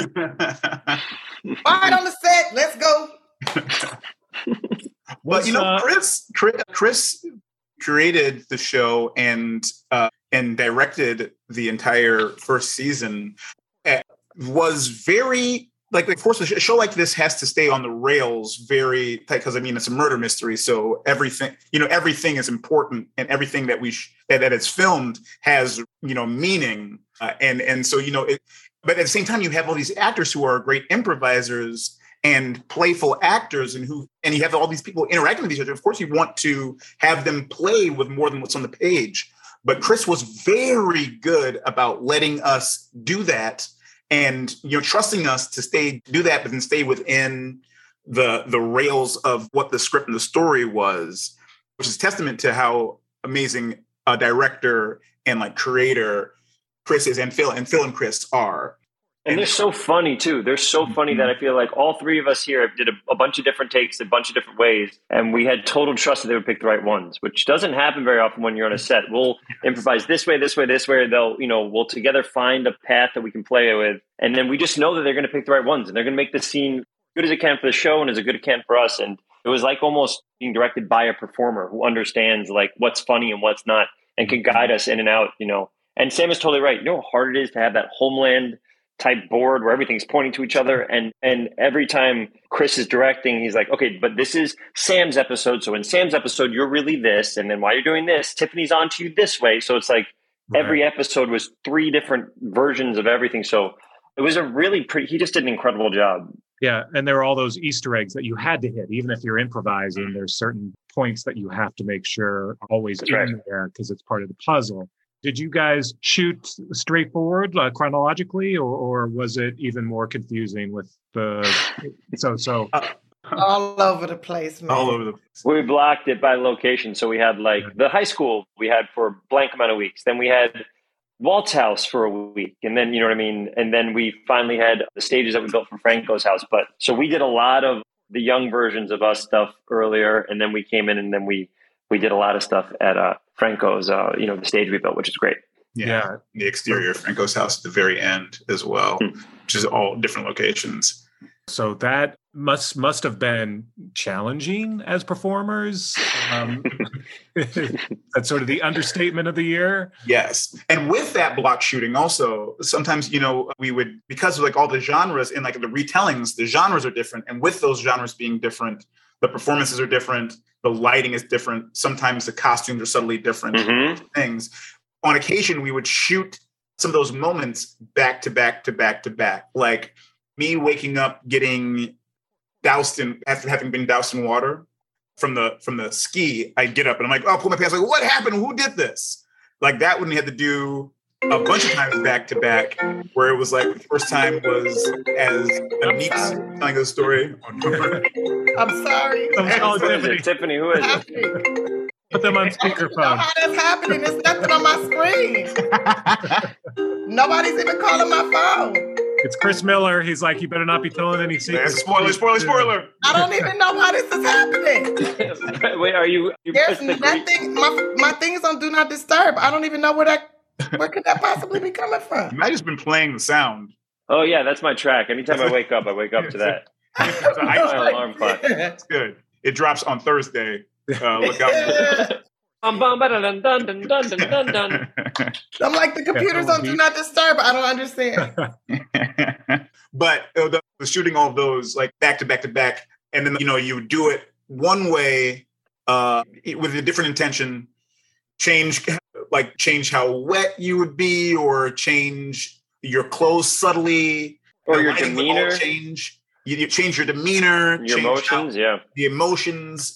all right on the set. Let's go. Well, you know, uh, Chris, Chris, Chris created the show and uh, and directed the entire first season. It was very like, of course, a show like this has to stay on the rails very because I mean it's a murder mystery, so everything you know everything is important and everything that we sh- that, that it's filmed has you know meaning uh, and and so you know it. But at the same time, you have all these actors who are great improvisers and playful actors, and who and you have all these people interacting with each other. Of course, you want to have them play with more than what's on the page. But Chris was very good about letting us do that, and you know, trusting us to stay do that, but then stay within the the rails of what the script and the story was, which is testament to how amazing a director and like creator Chris is, and Phil and Phil and Chris are. And they're so funny, too. They're so funny that I feel like all three of us here did a, a bunch of different takes, a bunch of different ways, and we had total trust that they would pick the right ones, which doesn't happen very often when you're on a set. We'll improvise this way, this way, this way. They'll, you know, we'll together find a path that we can play with, and then we just know that they're going to pick the right ones, and they're going to make the scene good as it can for the show and as good as it can for us. And it was like almost being directed by a performer who understands like what's funny and what's not, and can guide us in and out, you know. And Sam is totally right. You know how hard it is to have that Homeland type board where everything's pointing to each other, and and every time Chris is directing, he's like, okay, but this is Sam's episode, so in Sam's episode you're really this, and then while you're doing this, Tiffany's on to you this way. So it's like right. Every episode was three different versions of everything. So it was a really pretty he just did an incredible job. Yeah, and there are all those Easter eggs that you had to hit. Even if you're improvising, there's certain points that you have to make sure are always right. in there because it's part of the puzzle. Did you guys shoot straightforward uh, chronologically, or, or was it even more confusing with the so so uh, all over the place, man. All over the place. We blocked it by location, so we had like the high school we had for blank amount of weeks. Then we had Walt's house for a week, and then you know what I mean. And then we finally had the stages that we built for Franco's house. But so we did a lot of the young versions of us stuff earlier, and then we came in, and then we. We did a lot of stuff at uh, Franco's, uh, you know, the stage we built, which is great. Yeah. yeah. The exterior of Franco's house at the very end as well, mm. which is all different locations. So that must must have been challenging as performers. Um, that's sort of the understatement of the year. Yes. And with that block shooting also, sometimes, you know, we would, because of like all the genres and like the retellings, the genres are different. And with those genres being different, the performances are different. The lighting is different. Sometimes the costumes are subtly different mm-hmm. things. On occasion, we would shoot some of those moments back to back to back to back. Like me waking up, getting doused in, after having been doused in water from the from the ski, I get up and I'm like, oh, pull my pants. Like, what happened? Who did this? Like that one we had to do a bunch of times back to back, where it was like the first time was as Anik's telling the story. I'm sorry. I'm sorry. Tiffany. Tiffany, who is it? Put them on speakerphone. I don't know how that's happening. There's nothing on my screen. Nobody's even calling my phone. It's Chris Miller. He's like, you better not be telling any secrets. Spoiler, spoiler, spoiler. I don't even know how this is happening. Wait, are you? you There's nothing. My, my thing's on Do Not Disturb. I don't even know where that. Where could that possibly be coming from? You might have just been playing the sound. Oh yeah, that's my track. Anytime I wake up, I wake up to that. So I, my alarm clock. It's good. It drops on Thursday. Uh, look out. I'm like, the computer's on Do Not Disturb. I don't understand. But uh, the, the shooting all of those like back to back to back, and then you know you would do it one way uh, with a different intention, change like change how wet you would be, or change your clothes subtly, or your demeanor. Change you, you change your demeanor, your emotions, yeah, the emotions.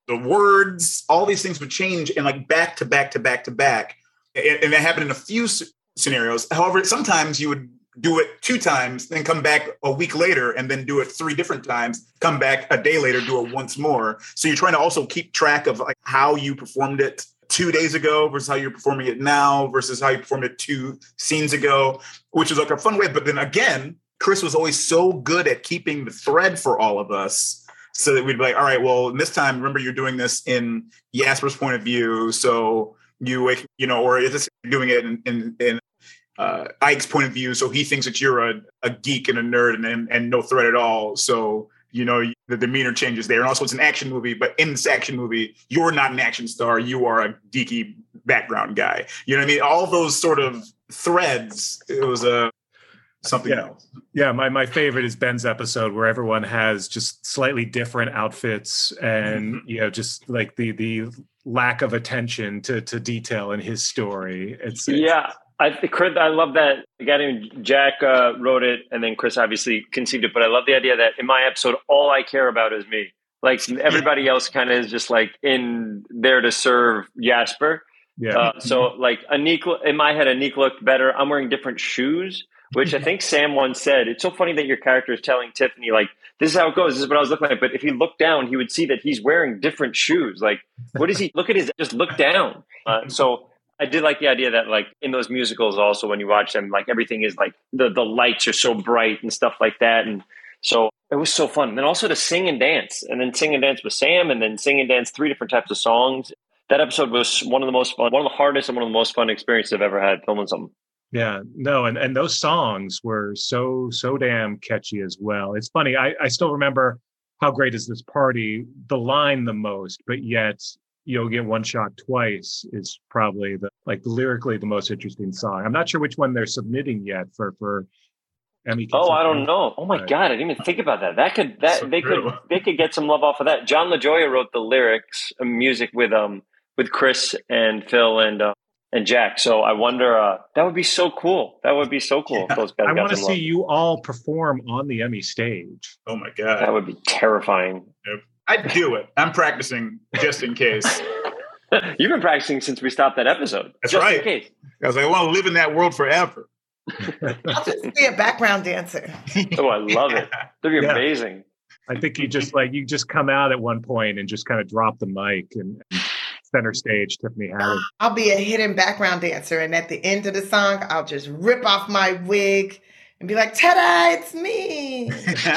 the words, all these things would change and like back to back to back to back. And, and that happened in a few s- scenarios. However, sometimes you would do it two times, then come back a week later and then do it three different times, come back a day later, do it once more. So you're trying to also keep track of like how you performed it two days ago versus how you're performing it now versus how you performed it two scenes ago, which is like a fun way. But then again, Chris was always so good at keeping the thread for all of us so that we'd be like, all right, well, this time, remember you're doing this in Jasper's point of view. So you wake, you know, or is you're doing it in, in, in uh, Ike's point of view. So he thinks that you're a, a geek and a nerd and, and, and no threat at all. So, you know, the demeanor changes there. And also it's an action movie, but in this action movie, you're not an action star. You are a geeky background guy. You know what I mean? All those sort of threads, it was a, something yeah. else. Yeah, my, my favorite is Ben's episode where everyone has just slightly different outfits and, mm-hmm. you know, just like the the lack of attention to, to detail in his story. It's, it's Yeah, I Chris, I love that. Again, Jack uh, wrote it and then Chris obviously conceived it, but I love the idea that in my episode, all I care about is me. Like everybody else kind of is just like in there to serve Jasper. Yeah. Uh, so like Anik, in my head, Anik looked better. I'm wearing different shoes, which I think Sam once said. It's so funny that your character is telling Tiffany, like, this is how it goes. This is what I was looking like. But if he looked down, he would see that he's wearing different shoes. Like, what is he? Look at his, just look down. Uh, so I did like the idea that like in those musicals also, when you watch them, like everything is like the, the lights are so bright and stuff like that. And so it was so fun. And then also to sing and dance and then sing and dance with Sam and then sing and dance three different types of songs. That episode was one of the most fun, one of the hardest and one of the most fun experiences I've ever had filming something. Yeah, no, and, and those songs were so, so damn catchy as well. It's funny, I, I still remember How Great Is This Party, the line the most, but yet You'll Get One Shot Twice is probably the like lyrically the most interesting song. I'm not sure which one they're submitting yet for, for Emmy. Oh, I don't know. Oh my God, I didn't even think about that. That could that so they true. could they could get some love off of that. John LaJoya wrote the lyrics, uh, music with um with Chris and Phil and uh, and Jack. So I wonder, uh, that would be so cool. That would be so cool. Yeah. If those guys I want to some see love. you all perform on the Emmy stage. Oh my God. That would be terrifying. Yep. I'd do it. I'm practicing just in case. You've been practicing since we stopped that episode. That's just right. In case. Because I want to live in that world forever. I'll just be a background dancer. Oh, I love it. That'd be Yeah. amazing. I think you just like you just come out at one point and just kind of drop the mic and, and center stage Tiffany Haddish. I'll be a hidden background dancer, and at the end of the song, I'll just rip off my wig and be like, "Ta-da! It's me."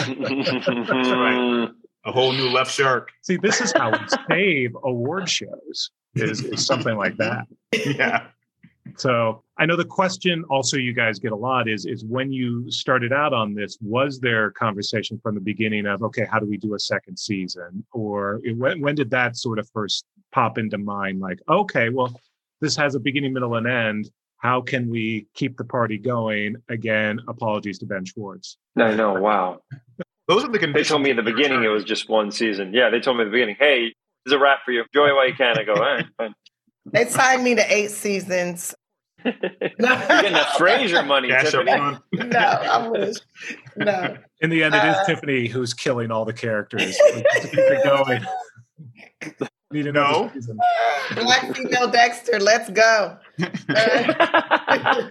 That's right. A whole new Left Shark. See, this is how we save award shows. Is, is something like that. Yeah. So I know the question also you guys get a lot is, is when you started out on this, was there conversation from the beginning of, okay, how do we do a second season? Or it, when, when did that sort of first pop into mind? Like, okay, well, this has a beginning, middle, and end. How can we keep the party going? Again, apologies to Ben Schwartz. I know. Wow. Those are the conditions. They told me in the beginning it was just one season. Yeah, they told me in the beginning, hey, this is a wrap for you. Enjoy it while you can. I go, all right, fine. They signed me to eight seasons. You're getting that Frasier money, Cash Tiffany. up front. No, I wish. No. In the end, it is Uh, Tiffany who's killing all the characters. Like, to keep it going. Need another No. season. Black female Dexter, let's go. Uh,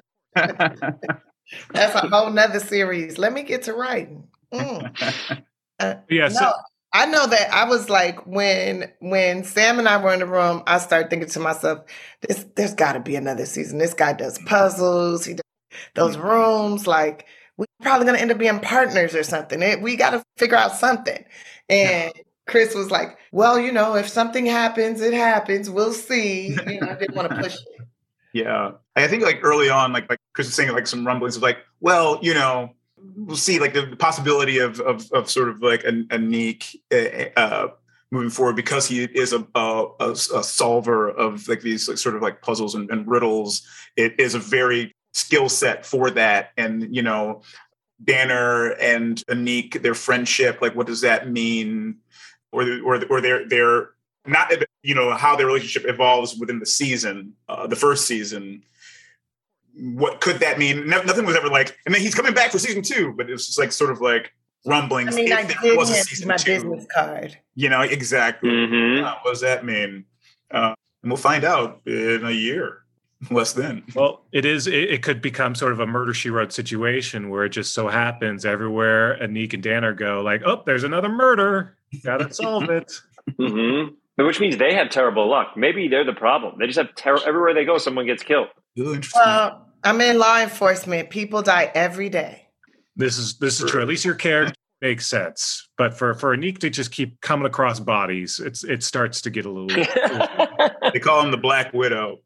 that's a whole nother series. Let me get to writing. Mm. Uh, Yeah, so- no, I know that I was like, when when Sam and I were in the room, I started thinking to myself, this there's got to be another season. This guy does puzzles. He does those rooms. Like, we're probably going to end up being partners or something. It, we got to figure out something. And Chris was like, well, you know, if something happens, it happens. We'll see. You know, I didn't want to push it. Yeah. I think like early on, like, like Chris was saying, like some rumblings of like, well, you know, we'll see like the, the possibility of, of, of sort of like a, a Neek uh, moving forward because he is a, a, a solver of like these like, sort of like puzzles and, and riddles. It is a very skill set for that. And, you know, Danner and Anik, their friendship, like, what does that mean? Or, or, or their, their, not, you know, how their relationship evolves within the season, uh, the first season. What could that mean? No, nothing was ever like, and then he's coming back for season two, but it was just like, sort of like, rumblings. I mean, if I there did was a have season my two. business card. You know, exactly. Mm-hmm. Uh, what does that mean? Uh, and we'll find out in a year, less than. Well, it is. It, it could become sort of a Murder, She Wrote situation where it just so happens everywhere Anik and Danner go, like, oh, there's another murder. Gotta solve it. Mm-hmm. Which means they have terrible luck. Maybe they're the problem. They just have terror everywhere they go. Someone gets killed. Ooh, interesting. Well, I'm in law enforcement. People die every day. This is this is true. At least your character makes sense. But for for Anik to just keep coming across bodies, it's it starts to get a little. They call him the Black Widow.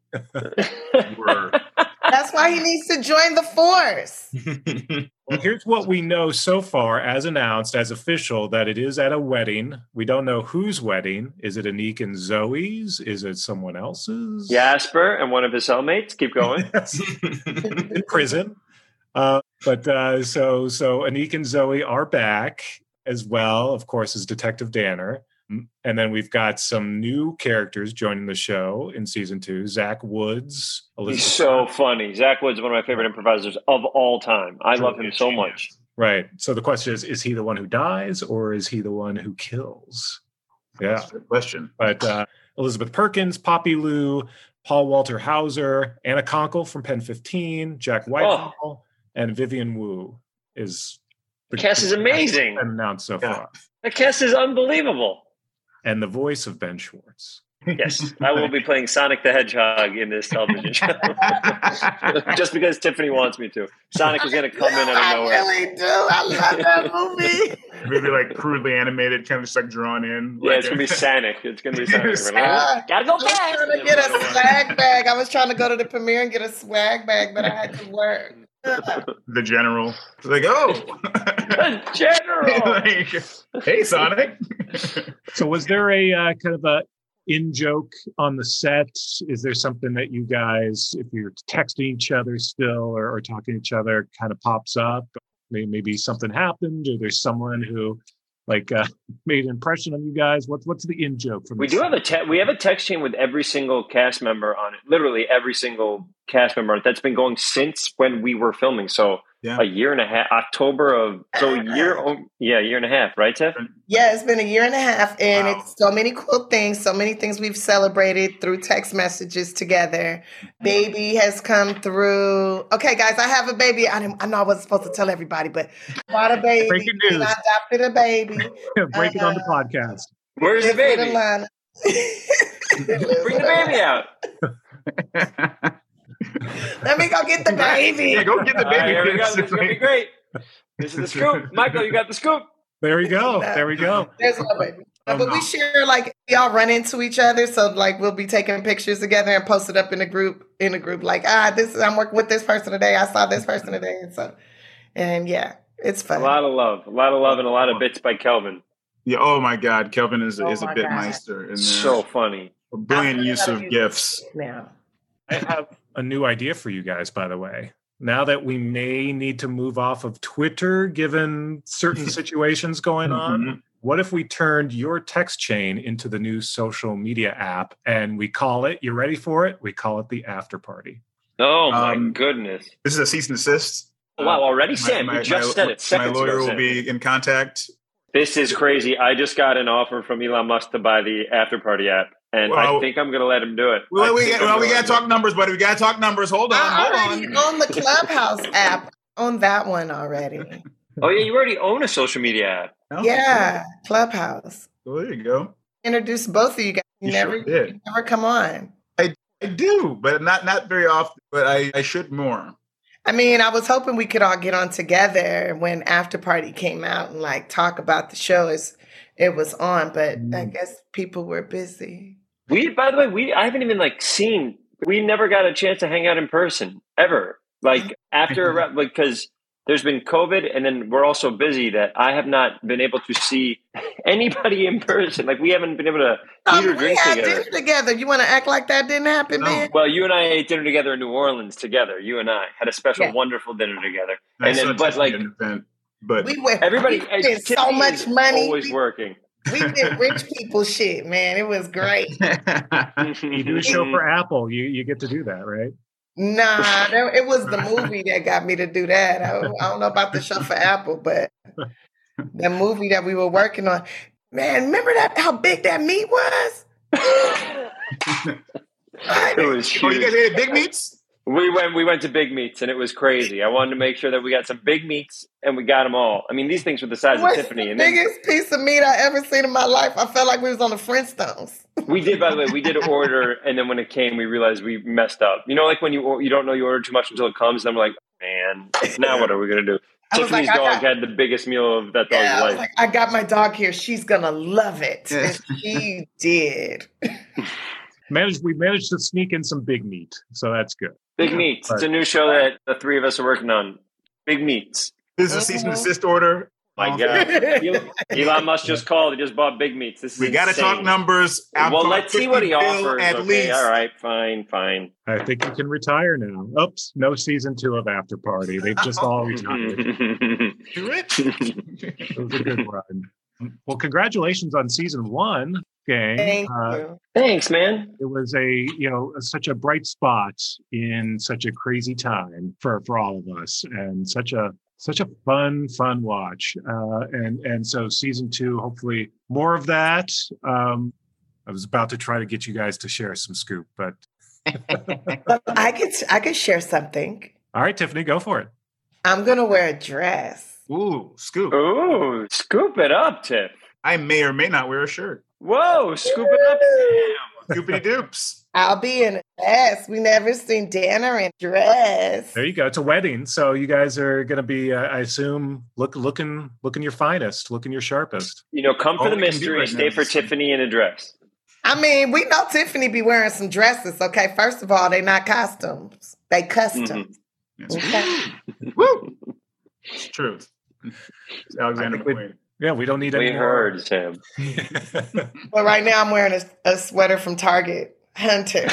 That's why he needs to join the force. Well, here's what we know so far, as announced, as official, that it is at a wedding. We don't know whose wedding. Is it Anik and Zoe's? Is it someone else's? Jasper and one of his cellmates. Keep going. In prison. Uh, but uh, so so Anik and Zoe are back as well, of course, as Detective Danner. And then we've got some new characters joining the show in season two. Zach Woods. Elizabeth He's so funny. Zach Woods is one of my favorite improvisers of all time. I love him so much. Right. So the question is, is he the one who dies or is he the one who kills? Yeah. That's a good question. But uh, Elizabeth Perkins, Poppy Lou, Paul Walter Hauser, Anna Conkle from Pen fifteen, Jack Whitehall, oh. and Vivian Wu is the cast is amazing. Announced so yeah. far. The cast is unbelievable. And the voice of Ben Schwartz. Yes, I will be playing Sonic the Hedgehog in this television show. Just because Tiffany wants me to. Sonic is going to come in out of nowhere. I really do. I love that movie. Maybe like crudely animated, kind of just like drawn in. Yeah, like it's going to be Sonic. It's going to be Sonic. uh, Gotta go back. I was trying to get a swag bag. I was trying to go to the premiere and get a swag bag, but I had to work. The general. It's like, oh. The general. Like, hey, Sonic. So was there a uh, kind of a in joke on the set? Is there something that you guys, if you're texting each other still or, or talking to each other, kind of pops up? Maybe, maybe something happened or there's someone who like uh, made an impression on you guys. What's what's the in joke from we do set? have a te- we have a text chain with every single cast member on it. Literally every single cast member that's been going since when we were filming. So yeah. a year and a half, October of so a year, oh, yeah, a year and a half, right, Tiff? Yeah, it's been a year and a half, and wow. it's so many cool things, so many things we've celebrated through text messages together. Baby has come through. Okay, guys, I have a baby. I, didn't, I know I wasn't supposed to tell everybody, but I bought a baby. Breaking news. And I adopted a baby. Break it uh, on the podcast. Where's the baby? Bring the baby out. Let me go get the baby. Yeah, go get the baby. Right, here we go. This is going to be great. This is the scoop. Michael, you got the scoop. There we go. There we go. There's my baby. Oh, but no. we share, like, we all run into each other. So, like, we'll be taking pictures together and post it up in a group, in a group, like, ah, this is, I'm working with this person today. I saw this person today. And so, and yeah, it's fun. A lot of love. A lot of love and a lot of bits by Kelvin. Yeah. Oh, my God. Kelvin is, oh is a bit meister. In there. So funny. A brilliant use of gifs. Now. I have a new idea for you guys, by the way. Now that we may need to move off of Twitter, given certain situations going on, mm-hmm. what if we turned your text chain into the new social media app and we call it, you ready for it? We call it the After Party. Oh, my um, goodness. This is a cease and desist. Oh, wow, already, Sam? My, my, you just my, said it seconds My lawyer ago, will be in contact. This is crazy. I just got an offer from Elon Musk to buy the After Party app. And well, I think I'm going to let him do it. Well, we, well, we got to talk numbers, buddy. We got to talk numbers. Hold on, I hold on. On the Clubhouse app, on that one already. Oh, yeah, you already own a social media app. Oh, yeah, Clubhouse. Well, there you go. Introduce both of you guys. You, you never, sure did. You never come on. I, I do, but not not very often. But I, I should more. I mean, I was hoping we could all get on together when After Party came out and like talk about the show as it was on. But mm. I guess people were busy. We, by the way, we I haven't even like seen. We never got a chance to hang out in person ever. Like after, because there's been COVID, and then we're also busy that I have not been able to see anybody in person. Like we haven't been able to eat or drink we together. Dinner together. You want to act like that didn't happen, no. man? Well, you and I ate dinner together in New Orleans together. You and I had a special, yeah. wonderful dinner together. I and then, but like, event, but we went. Everybody we spent so much money. Always we, working. We did rich people shit, man. It was great. You do a show for Apple. You you get to do that, right? Nah, there, it was the movie that got me to do that. I, I don't know about the show for Apple, but the movie that we were working on. Man, remember that how big that meat was? It was huge. Oh, you guys ate big meats? We went we went to Big Meats, and it was crazy. I wanted to make sure that we got some big meats, and we got them all. I mean, these things were the size What's of Tiffany. the And then, biggest piece of meat I ever seen in my life. I felt like we was on the Flintstones. we did, by the way, we did order, and then when it came, we realized we messed up. You know, like when you you don't know you ordered too much until it comes, and I'm like, man, now what are we going to do? Tiffany's like, dog got, had the biggest meal of that dog's yeah, I was life. like, I got my dog here. She's going to love it. And she did. Managed, we managed to sneak in some big meat, so that's good. Big Meats. It's a new show that the three of us are working on. Big Meats. This is a cease and desist order. My God. Elon Musk just called. He just bought Big Meats. This is we got to talk numbers. Well, let's see what he offers. At okay, least. All right, fine, fine. I think you can retire now. Oops, no season two of After Party. They've just all retired. Too rich. It was a good run. Well, congratulations on season one, gang. Thank uh, you. Thanks, man. It was a, you know, such a bright spot in such a crazy time for, for all of us, and such a such a fun, fun watch. Uh, and and so season two, hopefully more of that. Um, I was about to try to get you guys to share some scoop, but I could I could share something. All right, Tiffany, go for it. I'm gonna wear a dress. Ooh, scoop. Ooh, scoop it up, Tiff. I may or may not wear a shirt. Whoa, scoop it up. Damn. Scoopity doops. I'll be in a dress. We never seen Danner in a dress. There you go. It's a wedding, so you guys are going to be, uh, I assume, look looking looking your finest, looking your sharpest. You know, come for All the we can do mystery. right Stay now for is- Tiffany in a dress. I mean, we know Tiffany be wearing some dresses. Okay, first of all, they not costumes; they customs. That's Okay. Woo! It's truth. It's Alexander I think we- McQueen. Yeah, we don't need We any heard, Sam. But right now, I'm wearing a, a sweater from Target, Hunter.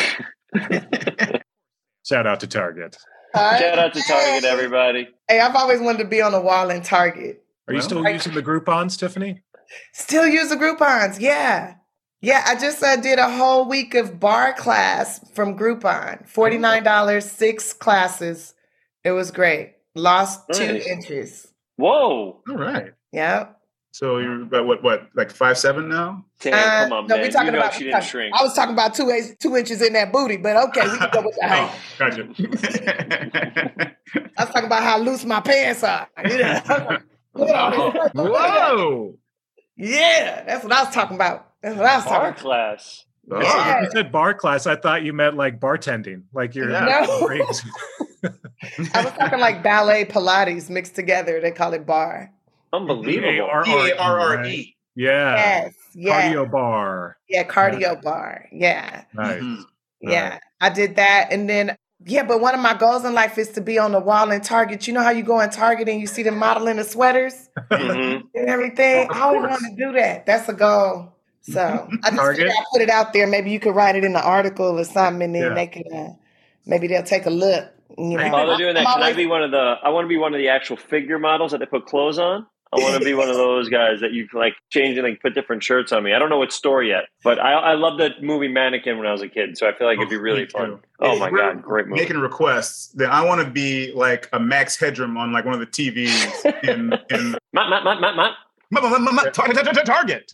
Shout out to Target. Shout out to Target, everybody. Hey, I've always wanted to be on the wall in Target. Are you still Right. using the Groupons, Tiffany? Still use the Groupons, yeah. Yeah, I just uh, did a whole week of bar class from Groupon. forty-nine dollars, six classes. It was great. Lost two Nice. inches. Whoa. All right. Yep. So you're about what, what, like five seven now? Sam, Uh, come on, no, man. we're talking you know about. she we're didn't talking- shrink. I was talking about two, inch- two inches in that booty, but okay, we can go with the height. Oh, gotcha. I was talking about how loose my pants are. You know? Whoa! Yeah, that's what I was talking about. That's what I was Bar talking about. class. Oh. Yeah. You said bar class. I thought you meant like bartending. Like you're Yeah. No. crazy. I was talking like ballet Pilates mixed together. They call it bar. Unbelievable. B A R R E. Yeah. Yes. Yeah. Cardio bar. Yeah, cardio bar. Yeah. Nice. Mhm. Yeah. I did that. And then, yeah, but one of my goals in life is to be on the wall in Target. You know how you go in Target and you see them modeling the sweaters Mhm. and everything? Of I always course. want to do that. That's a goal. So I just Target? figured I'd put it out there. Maybe you could write it in the article or something, and then Yeah. they can, uh, maybe they'll take a look. You know, While they're doing that, I'm can I always- be one of the? I want to be one of the actual figure models that they put clothes on. I want to be one of those guys that you can like change and like put different shirts on me. I don't know what store yet, but I I love the movie Mannequin when I was a kid, so I feel like it'd be really Me fun. too. Oh If my we're god, great movie! Making requests, then I want to be like a Max Headroom on like one of the T Vs in in Matt, Matt, Matt, Matt, Matt. Ma- ma- ma- ma- Target. Target, Target.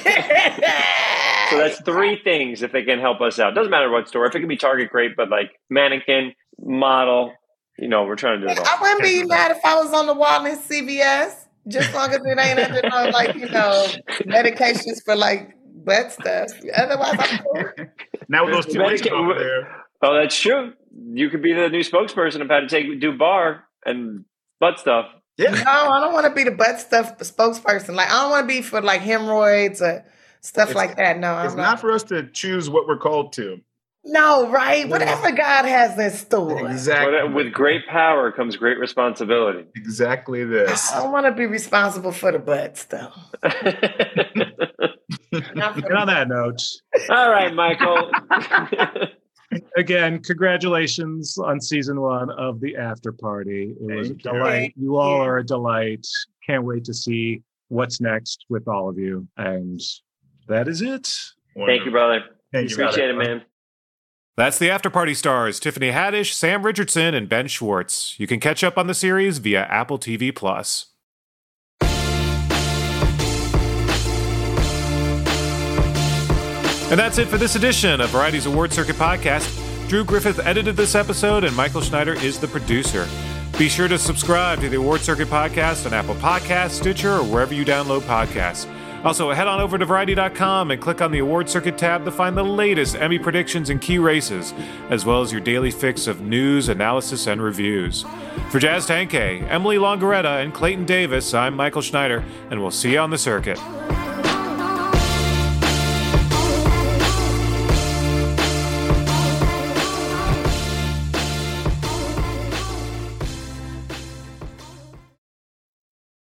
So that's three things if they can help us out. Doesn't matter what store. If it can be Target, great, but like mannequin, model, you know, we're trying to do it all. I wouldn't be mad if I was on the wall in C V S, just long as it ain't under no, like, you know, medications for like butt stuff. Otherwise, I'm cool. Now with those two weeks Medica- over there. Oh, that's true. You could be the new spokesperson of how to take do bar and butt stuff. Yeah. No, I don't want to be the butt stuff spokesperson. Like, I don't want to be for like hemorrhoids or stuff It's- like that. No, I'm It's not. not for us to choose what we're called to. No, right? Whatever God has in store. Exactly. But with great power comes great responsibility. Exactly this. I don't want to be responsible for the butt stuff. Not for And on that note, All right, Michael. again, congratulations on season one of The After Party. It was a Thank you. delight. You all are a delight. Can't wait to see what's next with all of you. And that is it. Thank you, brother. Thank you, Appreciate brother. it, man. That's the After Party stars, Tiffany Haddish, Sam Richardson, and Ben Schwartz. You can catch up on the series via Apple T V Plus. And that's it for this edition of Variety's Award Circuit podcast. Drew Griffith edited this episode, and Michael Schneider is the producer. Be sure to subscribe to the Award Circuit podcast on Apple Podcasts, Stitcher, or wherever you download podcasts. Also, head on over to Variety dot com and click on the Award Circuit tab to find the latest Emmy predictions and key races, as well as your daily fix of news, analysis, and reviews. For Jazz Tangcay, Emily Longaretta, and Clayton Davis, I'm Michael Schneider, and we'll see you on the circuit.